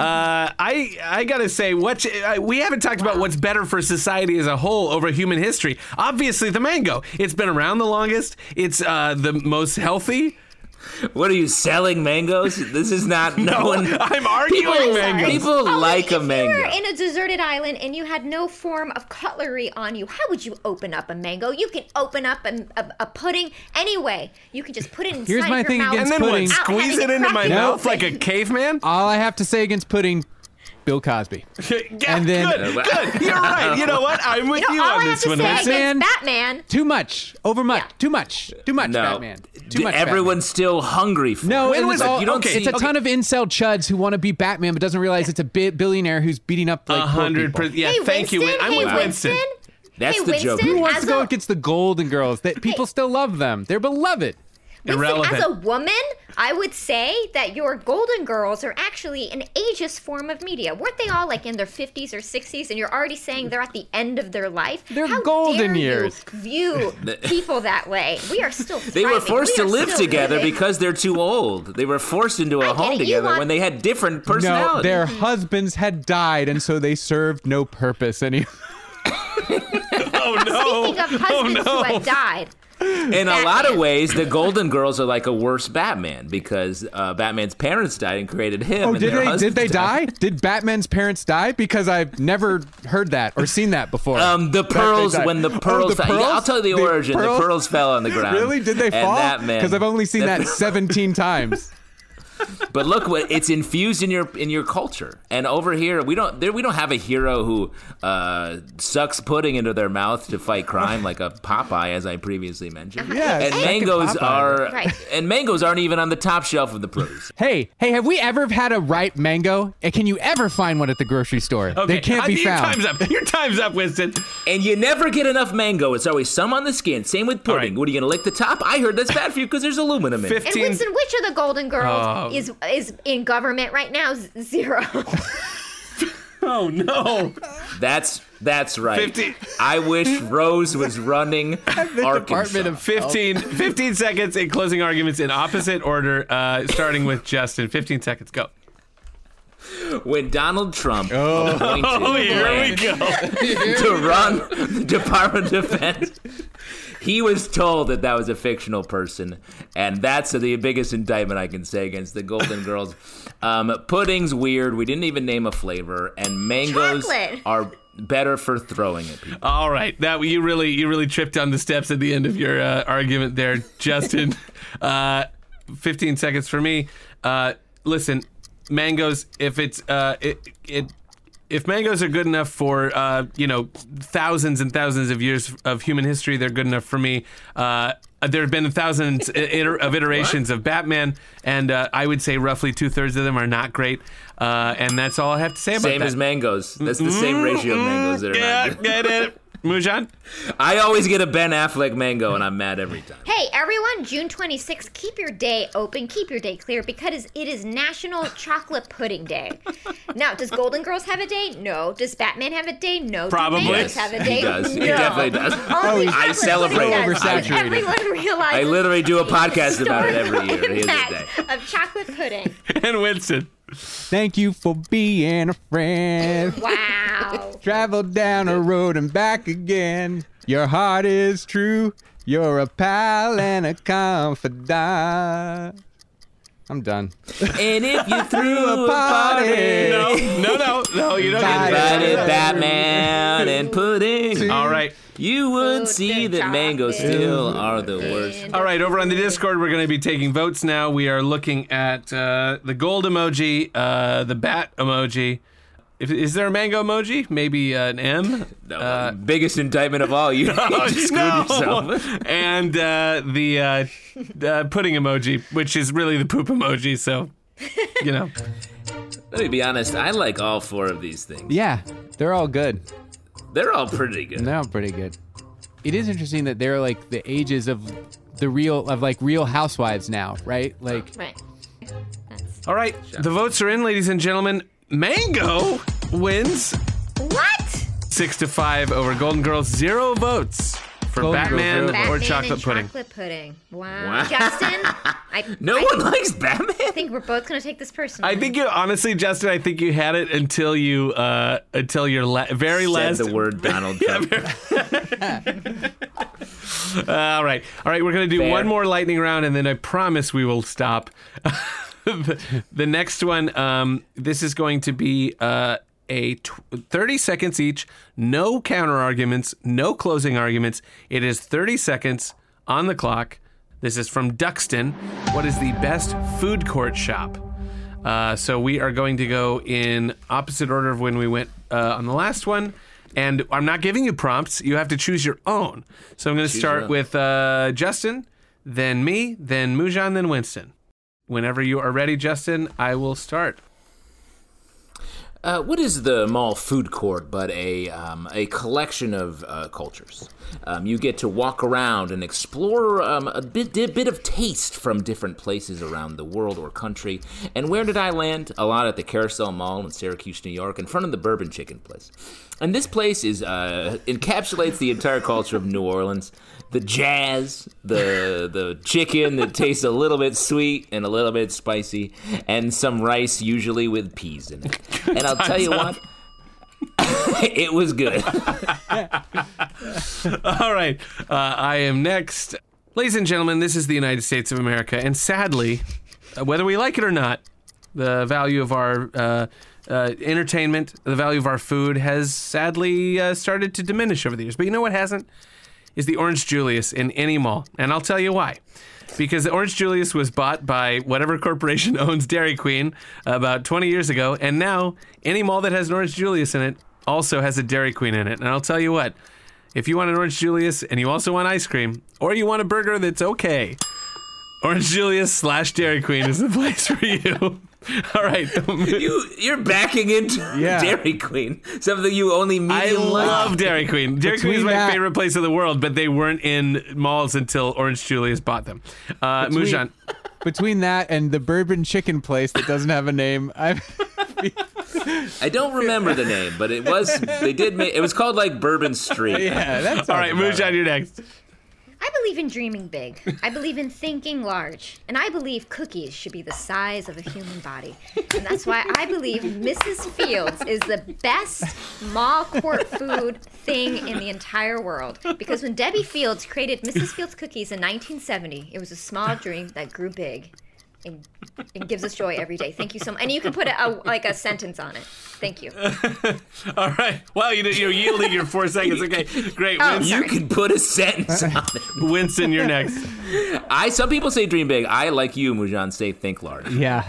[SPEAKER 2] I gotta say, we haven't talked about what's better for society as a whole over human history. Obviously, the mango. It's been around the longest. It's the most healthy.
[SPEAKER 5] What are you selling mangoes? This is not
[SPEAKER 2] I'm arguing mangoes.
[SPEAKER 5] People like a
[SPEAKER 4] If you
[SPEAKER 5] mango.
[SPEAKER 4] were in a deserted island and you had no form of cutlery on you, how would you open up a mango? You can open up a pudding anyway. You can just put it inside
[SPEAKER 3] Here's my
[SPEAKER 4] your
[SPEAKER 3] thing
[SPEAKER 4] mouth.
[SPEAKER 3] against
[SPEAKER 2] And then
[SPEAKER 3] pudding.
[SPEAKER 2] what?
[SPEAKER 4] without
[SPEAKER 2] Squeeze
[SPEAKER 4] having
[SPEAKER 2] it
[SPEAKER 4] to
[SPEAKER 2] into my
[SPEAKER 4] crack it
[SPEAKER 2] mouth
[SPEAKER 4] open.
[SPEAKER 2] like a caveman?
[SPEAKER 3] All I have to say against pudding, Bill Cosby.
[SPEAKER 2] Yeah,
[SPEAKER 3] And then-
[SPEAKER 2] good. You're right. You know what? I'm with you
[SPEAKER 4] all
[SPEAKER 2] on
[SPEAKER 4] I have
[SPEAKER 2] this
[SPEAKER 4] to
[SPEAKER 2] one.
[SPEAKER 4] say
[SPEAKER 2] Winston.
[SPEAKER 3] Man.
[SPEAKER 4] against Batman.
[SPEAKER 3] Too much. Too much.
[SPEAKER 4] Yeah.
[SPEAKER 3] Too much,
[SPEAKER 5] No,
[SPEAKER 3] Batman. Too much
[SPEAKER 5] everyone's still hungry for
[SPEAKER 3] No,
[SPEAKER 5] it.
[SPEAKER 3] it
[SPEAKER 2] was
[SPEAKER 3] was
[SPEAKER 2] it?
[SPEAKER 3] all,
[SPEAKER 2] You don't
[SPEAKER 3] it's
[SPEAKER 2] see-
[SPEAKER 3] a ton of incel chuds who want to be Batman but doesn't realize it's a billionaire who's beating up like poor people.
[SPEAKER 2] 100%. Yeah,
[SPEAKER 4] Hey,
[SPEAKER 2] thank you.
[SPEAKER 4] Winston.
[SPEAKER 2] I'm
[SPEAKER 4] Hey,
[SPEAKER 2] with Winston.
[SPEAKER 5] That's
[SPEAKER 4] Hey,
[SPEAKER 5] the joke.
[SPEAKER 4] Winston,
[SPEAKER 3] Who wants
[SPEAKER 4] as
[SPEAKER 3] to go
[SPEAKER 4] a-
[SPEAKER 3] against the Golden Girls? That people still love them. They're beloved.
[SPEAKER 2] Irrelevant.
[SPEAKER 4] Winston, as a woman, I would say that your Golden Girls are actually an ageist form of media. Weren't they all like in their 50s or 60s, and you're already saying they're at the end of their life?
[SPEAKER 3] They're
[SPEAKER 4] How
[SPEAKER 3] golden
[SPEAKER 4] dare
[SPEAKER 3] years.
[SPEAKER 4] You view people that way. We are still
[SPEAKER 5] They were
[SPEAKER 4] thriving.
[SPEAKER 5] forced
[SPEAKER 4] We
[SPEAKER 5] to
[SPEAKER 4] are
[SPEAKER 5] live
[SPEAKER 4] still
[SPEAKER 5] together
[SPEAKER 4] living.
[SPEAKER 5] because they're too old. They were forced into a
[SPEAKER 4] I get
[SPEAKER 5] home
[SPEAKER 4] it. You
[SPEAKER 5] together
[SPEAKER 4] want-
[SPEAKER 5] when they had different
[SPEAKER 3] No,
[SPEAKER 5] personalities.
[SPEAKER 3] their husbands had died, and so they served no purpose anymore.
[SPEAKER 2] Oh, no.
[SPEAKER 4] Speaking of husbands who had died,
[SPEAKER 5] In a lot of
[SPEAKER 4] Batman.
[SPEAKER 5] ways, the Golden Girls are like a worse Batman because Batman's parents died and created him.
[SPEAKER 3] Oh,
[SPEAKER 5] and their
[SPEAKER 3] did
[SPEAKER 5] husbands
[SPEAKER 3] they
[SPEAKER 5] died.
[SPEAKER 3] die? Did Batman's parents die? Because I've never heard that or seen that before.
[SPEAKER 5] The pearls,
[SPEAKER 3] died.
[SPEAKER 5] when the
[SPEAKER 3] Oh,
[SPEAKER 5] pearls,
[SPEAKER 3] the
[SPEAKER 5] fell. Yeah, I'll tell you the origin.
[SPEAKER 3] pearls?
[SPEAKER 5] The pearls fell on the ground.
[SPEAKER 3] Really? Did they
[SPEAKER 5] And
[SPEAKER 3] fall?
[SPEAKER 5] that man-
[SPEAKER 3] Because I've only seen that 17 times.
[SPEAKER 5] But look, it's infused in your culture. And over here, we don't have a hero who sucks pudding into their mouth to fight crime like a Popeye, as I previously mentioned.
[SPEAKER 3] Yeah,
[SPEAKER 5] and
[SPEAKER 3] second
[SPEAKER 5] mangoes
[SPEAKER 3] Popeye.
[SPEAKER 5] mangoes aren't even on the top shelf of the produce.
[SPEAKER 3] Hey, have we ever had a ripe mango? And can you ever find one at the grocery store?
[SPEAKER 2] Okay,
[SPEAKER 3] They can't be
[SPEAKER 2] your
[SPEAKER 3] found.
[SPEAKER 2] Time's up. Your time's up, Winston.
[SPEAKER 5] And you never get enough mango. It's always some on the skin. Same with pudding.
[SPEAKER 2] All right.
[SPEAKER 5] What are you gonna lick the top? I heard that's bad for you because there's aluminum in it.
[SPEAKER 2] 15.
[SPEAKER 4] and Winston, which of the Golden Girls is in government right now? Zero.
[SPEAKER 2] Oh, no.
[SPEAKER 5] That's right.
[SPEAKER 2] 50.
[SPEAKER 5] I wish Rose was running Arkansas.
[SPEAKER 3] Department of
[SPEAKER 2] 15 seconds in closing arguments in opposite order, starting with Justin. 15 seconds. Go.
[SPEAKER 5] When Donald Trump appointed
[SPEAKER 2] Oh, here we
[SPEAKER 5] Blanche
[SPEAKER 2] go.
[SPEAKER 5] to run the Department of Defense, he was told that was a fictional person, and that's the biggest indictment I can say against the Golden Girls. Pudding's weird. We didn't even name a flavor, and mangoes
[SPEAKER 4] Chocolate.
[SPEAKER 5] are better for throwing at people.
[SPEAKER 2] All right, that you really tripped on the steps at the end of your argument there, Justin. 15 seconds for me. Listen, mangoes. If it's if mangoes are good enough for thousands and thousands of years of human history, they're good enough for me. There have been thousands of iterations of Batman, and I would say roughly 2/3 of them are not great. And that's all I have to say about that.
[SPEAKER 5] Same as mangoes. That's the same ratio of mangoes that are not good.
[SPEAKER 2] Get it. Mujan?
[SPEAKER 5] I always get a Ben Affleck mango, and I'm mad every time.
[SPEAKER 4] Hey, everyone, June 26th, keep your day open, keep your day clear, because it is National Chocolate Pudding Day. Now, does Golden Girls have a day? No. Does Batman have a day? No.
[SPEAKER 2] Probably.
[SPEAKER 4] Do mangoes have a day?
[SPEAKER 5] He does.
[SPEAKER 4] No.
[SPEAKER 5] He definitely does.
[SPEAKER 4] Only
[SPEAKER 5] I
[SPEAKER 4] chocolate
[SPEAKER 5] celebrate
[SPEAKER 4] pudding
[SPEAKER 5] it.
[SPEAKER 4] does.
[SPEAKER 3] Oversaturated.
[SPEAKER 4] Everyone realizes
[SPEAKER 5] I literally do a podcast about it
[SPEAKER 4] historical
[SPEAKER 5] every year. Here's the
[SPEAKER 4] impact
[SPEAKER 5] day.
[SPEAKER 4] of chocolate pudding.
[SPEAKER 2] And Winston.
[SPEAKER 3] Thank you for being a friend.
[SPEAKER 4] Wow.
[SPEAKER 3] Travel down a road and back again. Your heart is true. You're a pal and a confidant. I'm done.
[SPEAKER 5] And if you threw a party,
[SPEAKER 2] No, you don't get
[SPEAKER 5] invited
[SPEAKER 2] that.
[SPEAKER 5] Batman and pudding,
[SPEAKER 2] All right.
[SPEAKER 5] you would
[SPEAKER 4] Food
[SPEAKER 5] see
[SPEAKER 4] and
[SPEAKER 5] that mangoes
[SPEAKER 4] chocolate.
[SPEAKER 5] still are the worst.
[SPEAKER 2] All right, over on the Discord, we're going to be taking votes now. We are looking at the gold emoji, the bat emoji. Is there a mango emoji? Maybe an M?
[SPEAKER 5] No, biggest indictment of all. You just screwed yourself.
[SPEAKER 2] And the pudding emoji, which is really the poop emoji. So,
[SPEAKER 5] Let me be honest. I like all four of these things.
[SPEAKER 3] Yeah, they're all good.
[SPEAKER 5] They're all pretty good.
[SPEAKER 3] They're all pretty good. It is interesting that they're like the ages of Real Housewives now, right? Like,
[SPEAKER 4] Right. That's...
[SPEAKER 2] All right, the votes are in, ladies and gentlemen. Mango wins
[SPEAKER 4] What?
[SPEAKER 2] 6-5 over Golden Girls. 0 votes for
[SPEAKER 3] Golden Girls,
[SPEAKER 2] Batman
[SPEAKER 3] zero.
[SPEAKER 2] or
[SPEAKER 4] Batman
[SPEAKER 2] chocolate
[SPEAKER 4] and
[SPEAKER 2] pudding.
[SPEAKER 4] chocolate pudding. Wow.
[SPEAKER 5] Wow.
[SPEAKER 4] Justin,
[SPEAKER 5] No
[SPEAKER 4] I
[SPEAKER 5] one likes Batman.
[SPEAKER 4] think we're both going to take this personally.
[SPEAKER 2] I think you, honestly, Justin, I think you had it until you, until your very
[SPEAKER 5] Said
[SPEAKER 2] last.
[SPEAKER 5] the word Donald Trump.
[SPEAKER 2] All right, we're gonna do
[SPEAKER 5] Fair.
[SPEAKER 2] one more lightning round, and then I promise we will stop. The next one, this is going to be 30 seconds each, no counter arguments, no closing arguments. It is 30 seconds on the clock. This is from Duxton. What is the best food court shop? So we are going to go in opposite order of when we went on the last one. And I'm not giving you prompts. You have to choose your own. So I'm going to
[SPEAKER 5] Choose
[SPEAKER 2] start
[SPEAKER 5] your own.
[SPEAKER 2] with Justin, then me, then Mujan, then Winston. Whenever you are ready, Justin, I will start.
[SPEAKER 5] What is the mall food court but a collection of cultures? You get to walk around and explore a bit of taste from different places around the world or country. And where did I land? A lot at the Carousel Mall in Syracuse, New York, in front of the Bourbon Chicken place. And this place is encapsulates the entire culture of New Orleans. The jazz, the chicken that tastes a little bit sweet and a little bit spicy, and some rice, usually with peas in it. And I'll tell you what, it was good.
[SPEAKER 2] All right, I am next. Ladies and gentlemen, this is the United States of America, and sadly, whether we like it or not, the value of our entertainment, the value of our food has sadly started to diminish over the years. But you know what hasn't? Is the Orange Julius in any mall. And I'll tell you why. Because the Orange Julius was bought by whatever corporation owns Dairy Queen about 20 years ago, and now any mall that has an Orange Julius in it also has a Dairy Queen in it. And I'll tell you what, if you want an Orange Julius and you also want ice cream, or you want a burger that's okay, Orange Julius / Dairy Queen is the place for you. All right.
[SPEAKER 5] You're backing into Dairy Queen, something you only
[SPEAKER 2] I
[SPEAKER 5] medium like.
[SPEAKER 2] love Dairy Queen. Dairy Queen is
[SPEAKER 3] Between
[SPEAKER 2] my
[SPEAKER 3] that-
[SPEAKER 2] favorite place in the world, but they weren't in malls until Orange Julius bought them. Mujan.
[SPEAKER 3] Between that and the Bourbon Chicken place that doesn't have a name,
[SPEAKER 5] I don't remember the name, but it was. They did make. It was called like Bourbon Street.
[SPEAKER 3] yeah, that's
[SPEAKER 2] All right, Mujan, you're next.
[SPEAKER 4] I believe in dreaming big. I believe in thinking large. And I believe cookies should be the size of a human body. And that's why I believe Mrs. Fields is the best mall court food thing in the entire world. Because when Debbie Fields created Mrs. Fields cookies in 1970, it was a small dream that grew big. and gives us joy every day. Thank you so much. And you can put a sentence on it. Thank you.
[SPEAKER 2] All right. Well, you're yielding your 4 seconds. Okay, great.
[SPEAKER 4] Oh,
[SPEAKER 2] Winston,
[SPEAKER 5] You can put a sentence on it.
[SPEAKER 2] Winston, you're next.
[SPEAKER 5] Some people say dream big. I, like you, Mujan, say think large.
[SPEAKER 3] Yeah.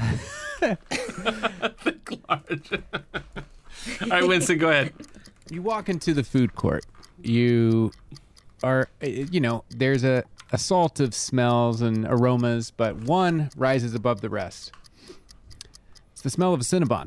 [SPEAKER 2] Think large. All right, Winston, go ahead.
[SPEAKER 3] You walk into the food court. You are, there's a assault of smells and aromas, but one rises above the rest. It's the smell of a Cinnabon.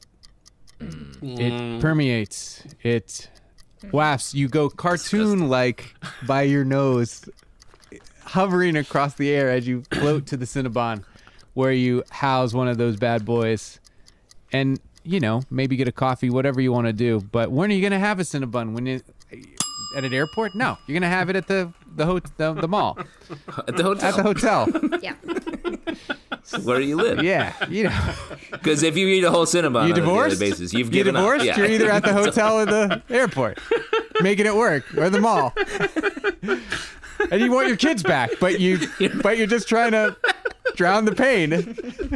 [SPEAKER 3] It permeates. It wafts. You go cartoon-like by your nose, hovering across the air as you float to the Cinnabon, where you house one of those bad boys. And, maybe get a coffee, whatever you want to do. But when are you going to have a Cinnabon? When you at an airport? No, you're going to have it at the mall.
[SPEAKER 5] At the hotel.
[SPEAKER 3] At the hotel.
[SPEAKER 4] Yeah.
[SPEAKER 5] Where do you live?
[SPEAKER 3] Yeah,
[SPEAKER 5] Because if you eat a whole Cinnabon
[SPEAKER 3] You
[SPEAKER 5] on a
[SPEAKER 3] divorced?
[SPEAKER 5] daily basis, you've
[SPEAKER 3] You
[SPEAKER 5] given
[SPEAKER 3] divorced?
[SPEAKER 5] up. Yeah.
[SPEAKER 3] You're either at the hotel or the airport, making it work, or the mall. And you want your kids back, but you're just trying to drown the pain.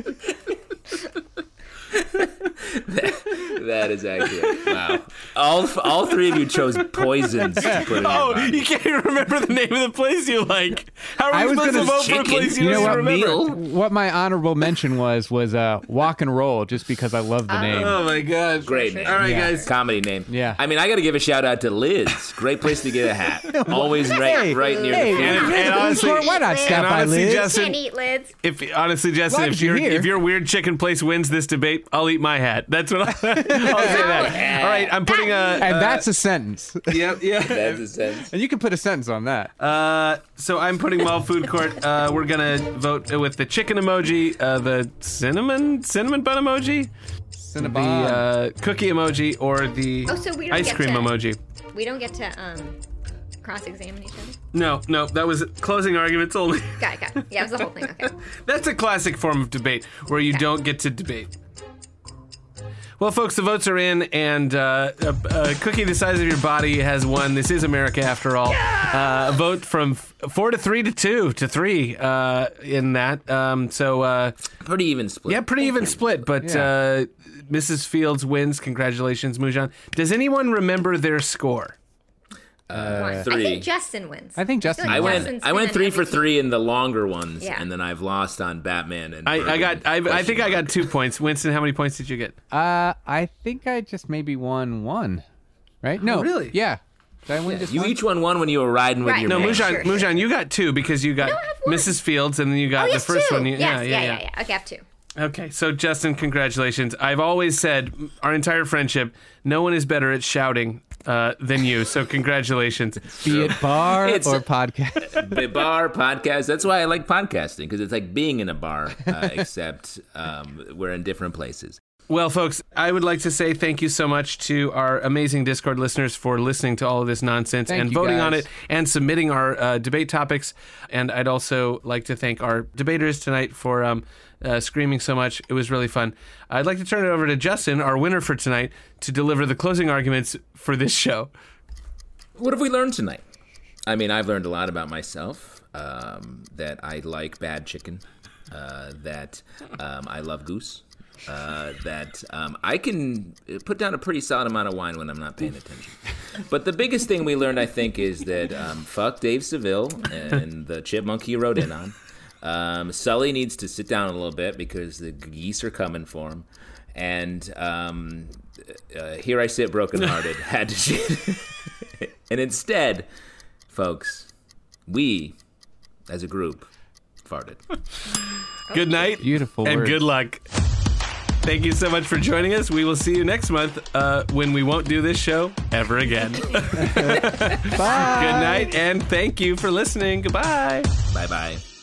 [SPEAKER 5] That is accurate. Wow. All three of you chose poisons to put in your
[SPEAKER 2] Oh,
[SPEAKER 5] body.
[SPEAKER 2] you can't even remember the name of the place you like. How
[SPEAKER 3] I
[SPEAKER 2] are we
[SPEAKER 3] was
[SPEAKER 2] supposed to
[SPEAKER 3] gonna-
[SPEAKER 2] vote for a
[SPEAKER 5] Chicken.
[SPEAKER 2] place you
[SPEAKER 3] You know
[SPEAKER 2] don't
[SPEAKER 3] what,
[SPEAKER 2] even remember?
[SPEAKER 5] Meal.
[SPEAKER 3] What my honorable mention was Walk and Roll, just because I love the name.
[SPEAKER 2] Oh my God.
[SPEAKER 5] Great name.
[SPEAKER 2] All right,
[SPEAKER 3] Yeah.
[SPEAKER 2] guys.
[SPEAKER 5] Comedy name.
[SPEAKER 3] Yeah.
[SPEAKER 5] I mean, I got to give a shout out to Liz. Great place to get a hat. Always right near
[SPEAKER 3] Hey,
[SPEAKER 5] the
[SPEAKER 2] And-
[SPEAKER 5] food.
[SPEAKER 2] and honestly-
[SPEAKER 3] why not stop
[SPEAKER 2] and
[SPEAKER 3] by
[SPEAKER 2] honestly,
[SPEAKER 3] Liz?
[SPEAKER 2] Justin,
[SPEAKER 4] Can't eat lids.
[SPEAKER 2] Honestly, Justin,
[SPEAKER 3] Glad
[SPEAKER 2] if
[SPEAKER 3] you're
[SPEAKER 2] your
[SPEAKER 3] here.
[SPEAKER 2] if your weird chicken place wins this debate, I'll eat my hat. That's what I'll say that. All right, I'm putting a.
[SPEAKER 3] And that's a sentence.
[SPEAKER 2] Yep.
[SPEAKER 5] That's a sense.
[SPEAKER 3] And you can put a sentence on that.
[SPEAKER 2] So I'm putting mall food court. We're gonna vote with the chicken emoji, the cinnamon bun emoji,
[SPEAKER 3] Cinnabon.
[SPEAKER 2] the cookie emoji, or the
[SPEAKER 4] Oh, so we don't
[SPEAKER 2] ice
[SPEAKER 4] get
[SPEAKER 2] cream
[SPEAKER 4] to-
[SPEAKER 2] emoji.
[SPEAKER 4] We don't get to cross-examine each other.
[SPEAKER 2] No, that was closing arguments only.
[SPEAKER 4] Got it. Yeah, it was the whole thing. Okay.
[SPEAKER 2] That's a classic form of debate where you don't get to debate. Well, folks, the votes are in, and a cookie the size of your body has won. This is America, after all. A vote from 4 to 3 to 2 to 3 in that.
[SPEAKER 5] Pretty even split.
[SPEAKER 2] Yeah, pretty even split, but
[SPEAKER 3] Yeah.
[SPEAKER 2] Mrs. Fields wins. Congratulations, Mujan. Does anyone remember their score?
[SPEAKER 4] I
[SPEAKER 5] 3.
[SPEAKER 4] think Justin wins.
[SPEAKER 3] I think Justin
[SPEAKER 4] feel
[SPEAKER 5] I
[SPEAKER 4] like
[SPEAKER 5] went.
[SPEAKER 4] Justin's
[SPEAKER 5] I went
[SPEAKER 4] been
[SPEAKER 5] 3
[SPEAKER 4] in
[SPEAKER 5] for
[SPEAKER 4] every
[SPEAKER 5] 3 in the longer ones,
[SPEAKER 4] Yeah.
[SPEAKER 5] and then I've lost on Batman and.
[SPEAKER 2] I
[SPEAKER 5] Bergen.
[SPEAKER 2] think I got 2 points. Winston, how many points did you get?
[SPEAKER 3] I think I just maybe won one. Right? No.
[SPEAKER 2] really?
[SPEAKER 3] Yeah. Did I win just
[SPEAKER 5] You
[SPEAKER 3] one?
[SPEAKER 5] each won one when you were riding with
[SPEAKER 4] Right.
[SPEAKER 5] your
[SPEAKER 2] No,
[SPEAKER 5] man.
[SPEAKER 2] Mujan,
[SPEAKER 4] sure.
[SPEAKER 2] Mujan, you got 2 because you got
[SPEAKER 4] No, I have one.
[SPEAKER 2] Mrs. Fields, and then you got
[SPEAKER 4] Oh,
[SPEAKER 2] the
[SPEAKER 4] yes,
[SPEAKER 2] first
[SPEAKER 4] two.
[SPEAKER 2] one.
[SPEAKER 4] Yes, yeah. Okay, I have 2.
[SPEAKER 2] Okay, so Justin, congratulations. I've always said, our entire friendship, no one is better at shouting than you. So congratulations.
[SPEAKER 3] Be it bar
[SPEAKER 5] It's-
[SPEAKER 3] or podcast.
[SPEAKER 5] The bar podcast. That's why I like podcasting, because it's like being in a bar, except we're in different places.
[SPEAKER 2] Well, folks, I would like to say thank you so much to our amazing Discord listeners for listening to all of this nonsense
[SPEAKER 3] Thank
[SPEAKER 2] and
[SPEAKER 3] you,
[SPEAKER 2] voting
[SPEAKER 3] guys.
[SPEAKER 2] on it and submitting our debate topics. And I'd also like to thank our debaters tonight for screaming so much. It was really fun. I'd like to turn it over to Justin, our winner for tonight, to deliver the closing arguments for this show.
[SPEAKER 5] What have we learned tonight? I mean, I've learned a lot about myself. That I like bad chicken. That I love goose. That I can put down a pretty solid amount of wine when I'm not paying attention. But the biggest thing we learned, I think, is that fuck Dave Seville and the chipmunk he rode in on. Sully needs to sit down a little bit because the geese are coming for him. And here I sit brokenhearted, had to shit. And instead, folks, we, as a group, farted.
[SPEAKER 2] Good night.
[SPEAKER 3] Beautiful
[SPEAKER 2] And
[SPEAKER 3] words.
[SPEAKER 2] good luck. Thank you so much for joining us. We will see you next month when we won't do this show ever again.
[SPEAKER 3] Bye.
[SPEAKER 2] Good night, and thank you for listening. Goodbye.
[SPEAKER 5] Bye-bye.